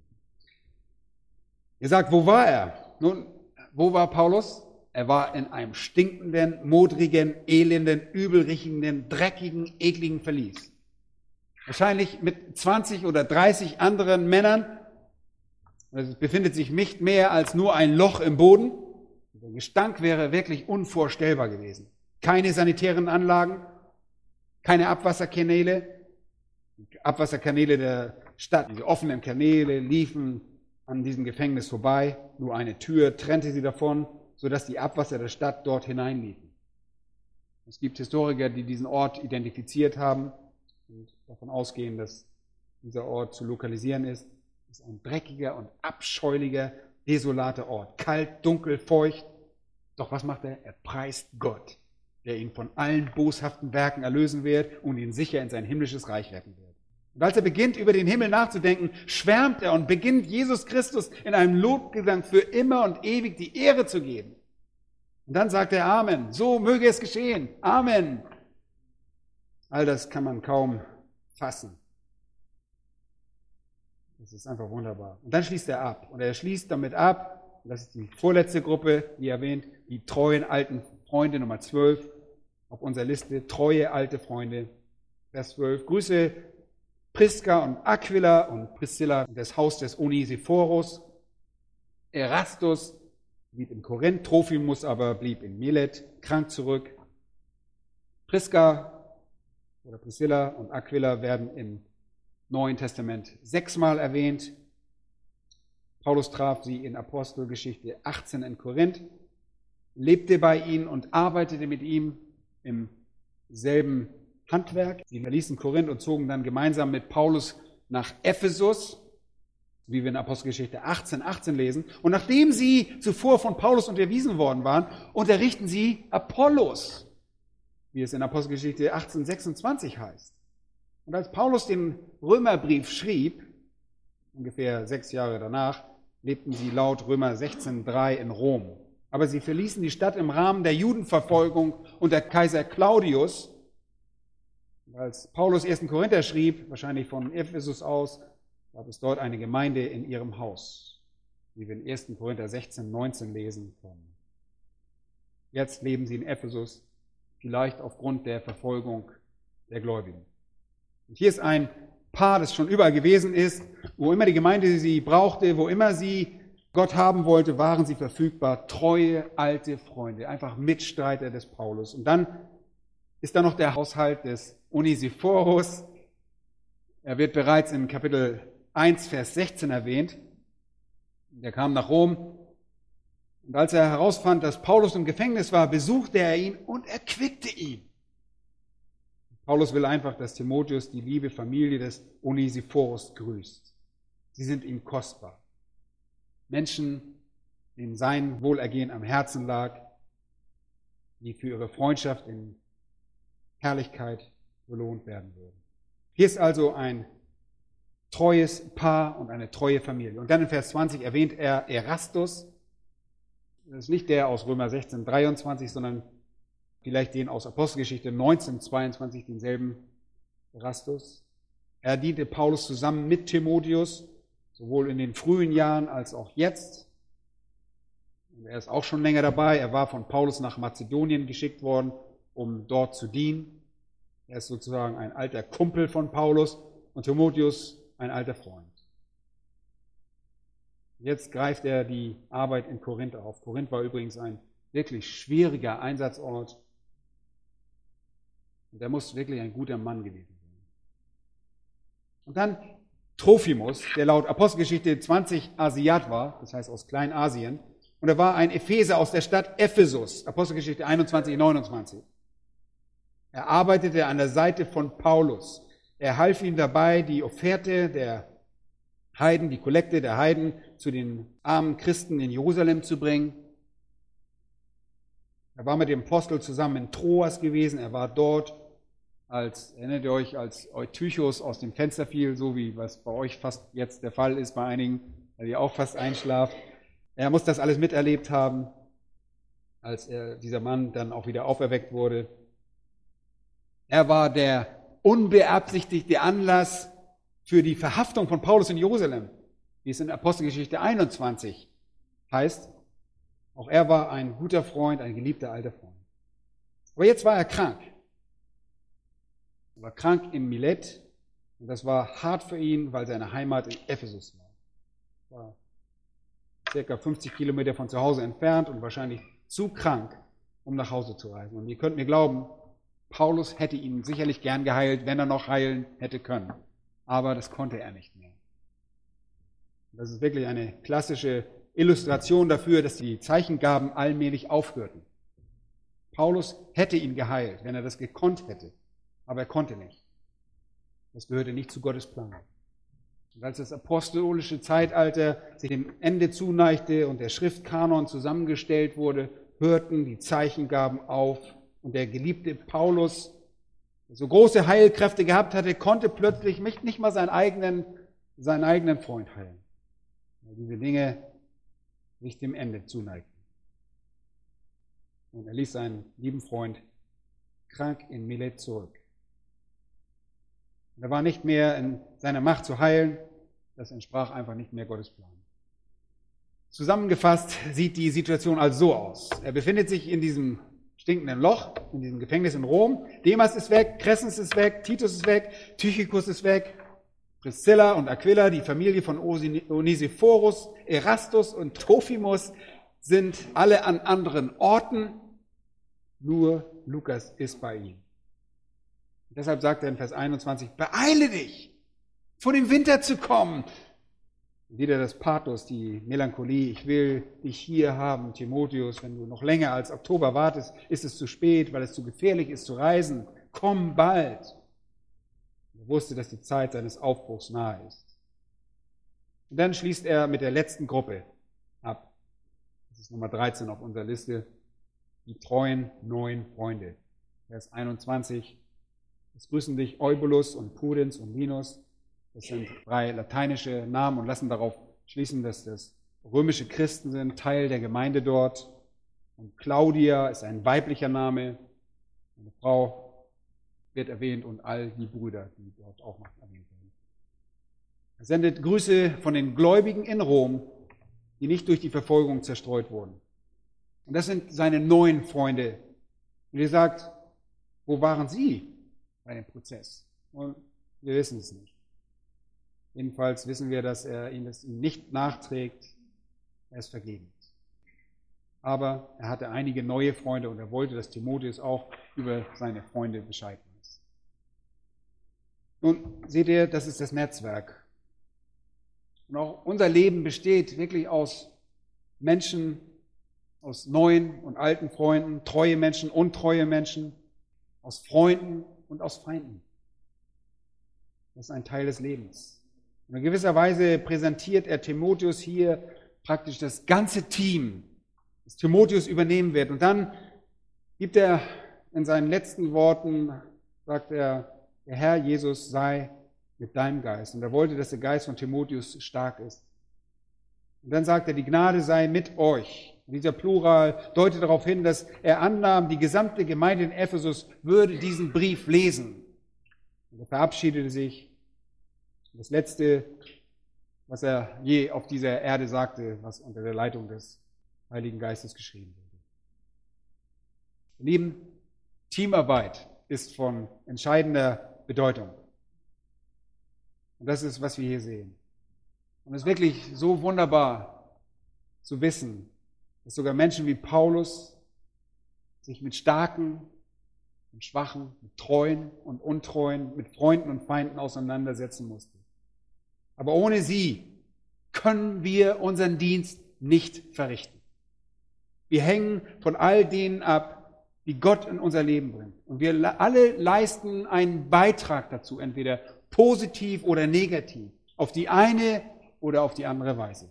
Ihr sagt, wo war er? Nun, wo war Paulus? Er war in einem stinkenden, modrigen, elenden, übelriechenden, dreckigen, ekligen Verlies. Wahrscheinlich mit 20 oder 30 anderen Männern. Es befindet sich nicht mehr als nur ein Loch im Boden. Der Gestank wäre wirklich unvorstellbar gewesen. Keine sanitären Anlagen, keine Abwasserkanäle. Die Abwasserkanäle der Stadt, diese offenen Kanäle, liefen an diesem Gefängnis vorbei. Nur eine Tür trennte sie davon, sodass die Abwasser der Stadt dort hineinliefen. Es gibt Historiker, die diesen Ort identifiziert haben und davon ausgehen, dass dieser Ort zu lokalisieren ist. Es ist ein dreckiger und abscheulicher, desolater Ort. Kalt, dunkel, feucht. Doch was macht er? Er preist Gott, der ihn von allen boshaften Werken erlösen wird und ihn sicher in sein himmlisches Reich retten wird. Und als er beginnt, über den Himmel nachzudenken, schwärmt er und beginnt Jesus Christus in einem Lobgesang für immer und ewig die Ehre zu geben. Und dann sagt er Amen. So möge es geschehen. Amen. All das kann man kaum fassen. Das ist einfach wunderbar. Und dann schließt er ab. Und er schließt damit ab, und das ist die vorletzte Gruppe, wie erwähnt, die treuen alten Freunde, Nummer 12 auf unserer Liste, treue alte Freunde. Vers 12. Grüße Priska und Aquila und Priscilla, das Haus des Onesiphorus. Erastus blieb in Korinth, Trophimus aber blieb in Milet, krank zurück. Priska oder Priscilla und Aquila werden im Neuen Testament 6-mal erwähnt. Paulus traf sie in Apostelgeschichte 18 in Korinth, lebte bei ihnen und arbeitete mit ihm im selben Handwerk. Sie verließen Korinth und zogen dann gemeinsam mit Paulus nach Ephesus, wie wir in Apostelgeschichte 18 lesen. Und nachdem sie zuvor von Paulus unterwiesen worden waren, unterrichten sie Apollos, wie es in Apostelgeschichte 18:26 heißt. Und als Paulus den Römerbrief schrieb, ungefähr 6 Jahre danach, lebten sie laut Römer 16:3 in Rom. Aber sie verließen die Stadt im Rahmen der Judenverfolgung unter Kaiser Claudius. Und als Paulus 1. Korinther schrieb, wahrscheinlich von Ephesus aus, gab es dort eine Gemeinde in ihrem Haus, wie wir in 1. Korinther 16:19 lesen können. Jetzt leben sie in Ephesus, vielleicht aufgrund der Verfolgung der Gläubigen. Und hier ist ein Paar, das schon überall gewesen ist, wo immer die Gemeinde sie brauchte, wo immer sie Gott haben wollte, waren sie verfügbar. Treue, alte Freunde, einfach Mitstreiter des Paulus. Und dann ist da noch der Haushalt des Onesiphorus. Er wird bereits in Kapitel 1, Vers 16 erwähnt. Der kam nach Rom Und als er herausfand, dass Paulus im Gefängnis war, besuchte er ihn und erquickte ihn. Paulus will einfach, dass Timotheus die liebe Familie des Onesiphorus grüßt. Sie sind ihm kostbar. Menschen, denen sein Wohlergehen am Herzen lag, die für ihre Freundschaft in Herrlichkeit belohnt werden würden. Hier ist also ein treues Paar und eine treue Familie. Und dann in Vers 20 erwähnt er Erastus. Das ist nicht der aus Römer 16, 23, sondern vielleicht den aus Apostelgeschichte 19, 22, denselben Erastus. Er diente Paulus zusammen mit Timotheus, sowohl in den frühen Jahren als auch jetzt. Und er ist auch schon länger dabei. Er war von Paulus nach Mazedonien geschickt worden, um dort zu dienen. Er ist sozusagen ein alter Kumpel von Paulus und Timotheus ein alter Freund. Jetzt greift er die Arbeit in Korinth auf. Korinth war übrigens ein wirklich schwieriger Einsatzort. Und er muss wirklich ein guter Mann gewesen sein. Und dann Trophimus, der laut Apostelgeschichte 20 Asiat war, das heißt aus Kleinasien. Und er war ein Epheser aus der Stadt Ephesus, Apostelgeschichte 21, 29. Er arbeitete an der Seite von Paulus. Er half ihm dabei, die Offerte der Heiden, die Kollekte der Heiden zu den armen Christen in Jerusalem zu bringen. Er war mit dem Apostel zusammen in Troas gewesen. Er war dort, erinnert ihr euch, als Eutychus aus dem Fenster fiel, so wie was bei euch fast jetzt der Fall ist bei einigen, weil ihr auch fast einschlaft. Er muss das alles miterlebt haben, als dieser Mann dann auch wieder auferweckt wurde. Er war der unbeabsichtigte Anlass für die Verhaftung von Paulus in Jerusalem, wie es in Apostelgeschichte 21 heißt. Auch er war ein guter Freund, ein geliebter alter Freund. Aber jetzt war er krank. Er war krank in Milet und das war hart für ihn, weil seine Heimat in Ephesus war. Er war circa 50 Kilometer von zu Hause entfernt und wahrscheinlich zu krank, um nach Hause zu reisen. Und ihr könnt mir glauben, Paulus hätte ihn sicherlich gern geheilt, wenn er noch heilen hätte können. Aber das konnte er nicht mehr. Das ist wirklich eine klassische Illustration dafür, dass die Zeichengaben allmählich aufhörten. Paulus hätte ihn geheilt, wenn er das gekonnt hätte. Aber er konnte nicht. Das gehörte nicht zu Gottes Plan. Und als das apostolische Zeitalter sich dem Ende zuneigte und der Schriftkanon zusammengestellt wurde, hörten die Zeichengaben auf. Und der geliebte Paulus, der so große Heilkräfte gehabt hatte, konnte plötzlich nicht mal seinen eigenen Freund heilen. Weil diese Dinge sich dem Ende zuneigten. Und er ließ seinen lieben Freund krank in Milet zurück. Und er war nicht mehr in seiner Macht zu heilen. Das entsprach einfach nicht mehr Gottes Plan. Zusammengefasst sieht die Situation also so aus. Er befindet sich in diesem stinkenden Loch, in diesem Gefängnis in Rom. Demas ist weg, Crescens ist weg, Titus ist weg, Tychicus ist weg, Priscilla und Aquila, die Familie von Onesiphorus, Erastus und Trophimus sind alle an anderen Orten. Nur Lukas ist bei ihm. Und deshalb sagt er in Vers 21, beeile dich, vor dem Winter zu kommen. Wieder das Pathos, die Melancholie. Ich will dich hier haben, Timotheus. Wenn du noch länger als Oktober wartest, ist es zu spät, weil es zu gefährlich ist zu reisen. Komm bald. Er wusste, dass die Zeit seines Aufbruchs nahe ist. Und dann schließt er mit der letzten Gruppe ab. Das ist Nummer 13 auf unserer Liste. Die treuen neuen Freunde. Vers 21. Es grüßen dich Eubulus und Pudens und Linus. Das sind 3 lateinische Namen und lassen darauf schließen, dass das römische Christen sind, Teil der Gemeinde dort. Und Claudia ist ein weiblicher Name. Eine Frau wird erwähnt und all die Brüder, die dort auch noch erwähnt werden. Er sendet Grüße von den Gläubigen in Rom, die nicht durch die Verfolgung zerstreut wurden. Und das sind seine neuen Freunde. Und ihr sagt, wo waren sie bei dem Prozess? Und wir wissen es nicht. Jedenfalls wissen wir, dass er ihm das nicht nachträgt. Er ist vergebens. Aber er hatte einige neue Freunde und er wollte, dass Timotheus auch über seine Freunde Bescheid weiß. Nun seht ihr, das ist das Netzwerk. Und auch unser Leben besteht wirklich aus Menschen, aus neuen und alten Freunden, treue Menschen, untreue Menschen, aus Freunden und aus Feinden. Das ist ein Teil des Lebens. Und in gewisser Weise präsentiert er Timotheus hier praktisch das ganze Team, das Timotheus übernehmen wird. Und dann gibt er in seinen letzten Worten, sagt er, der Herr Jesus sei mit deinem Geist. Und er wollte, dass der Geist von Timotheus stark ist. Und dann sagt er, die Gnade sei mit euch. Und dieser Plural deutet darauf hin, dass er annahm, die gesamte Gemeinde in Ephesus würde diesen Brief lesen. Und er verabschiedete sich. Und das Letzte, was er je auf dieser Erde sagte, was unter der Leitung des Heiligen Geistes geschrieben wurde. Ihr Lieben, Teamarbeit ist von entscheidender Bedeutung. Und das ist, was wir hier sehen. Und es ist wirklich so wunderbar zu wissen, dass sogar Menschen wie Paulus sich mit Starken und Schwachen, mit Treuen und Untreuen, mit Freunden und Feinden auseinandersetzen musste. Aber ohne sie können wir unseren Dienst nicht verrichten. Wir hängen von all denen ab, die Gott in unser Leben bringt. Und wir alle leisten einen Beitrag dazu, entweder positiv oder negativ, auf die eine oder auf die andere Weise.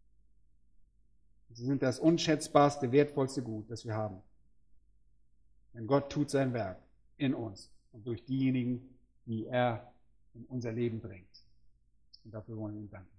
Sie sind das unschätzbarste, wertvollste Gut, das wir haben. Denn Gott tut sein Werk in uns und durch diejenigen, die er in unser Leben bringt. Und dafür wollen wir ihm danken.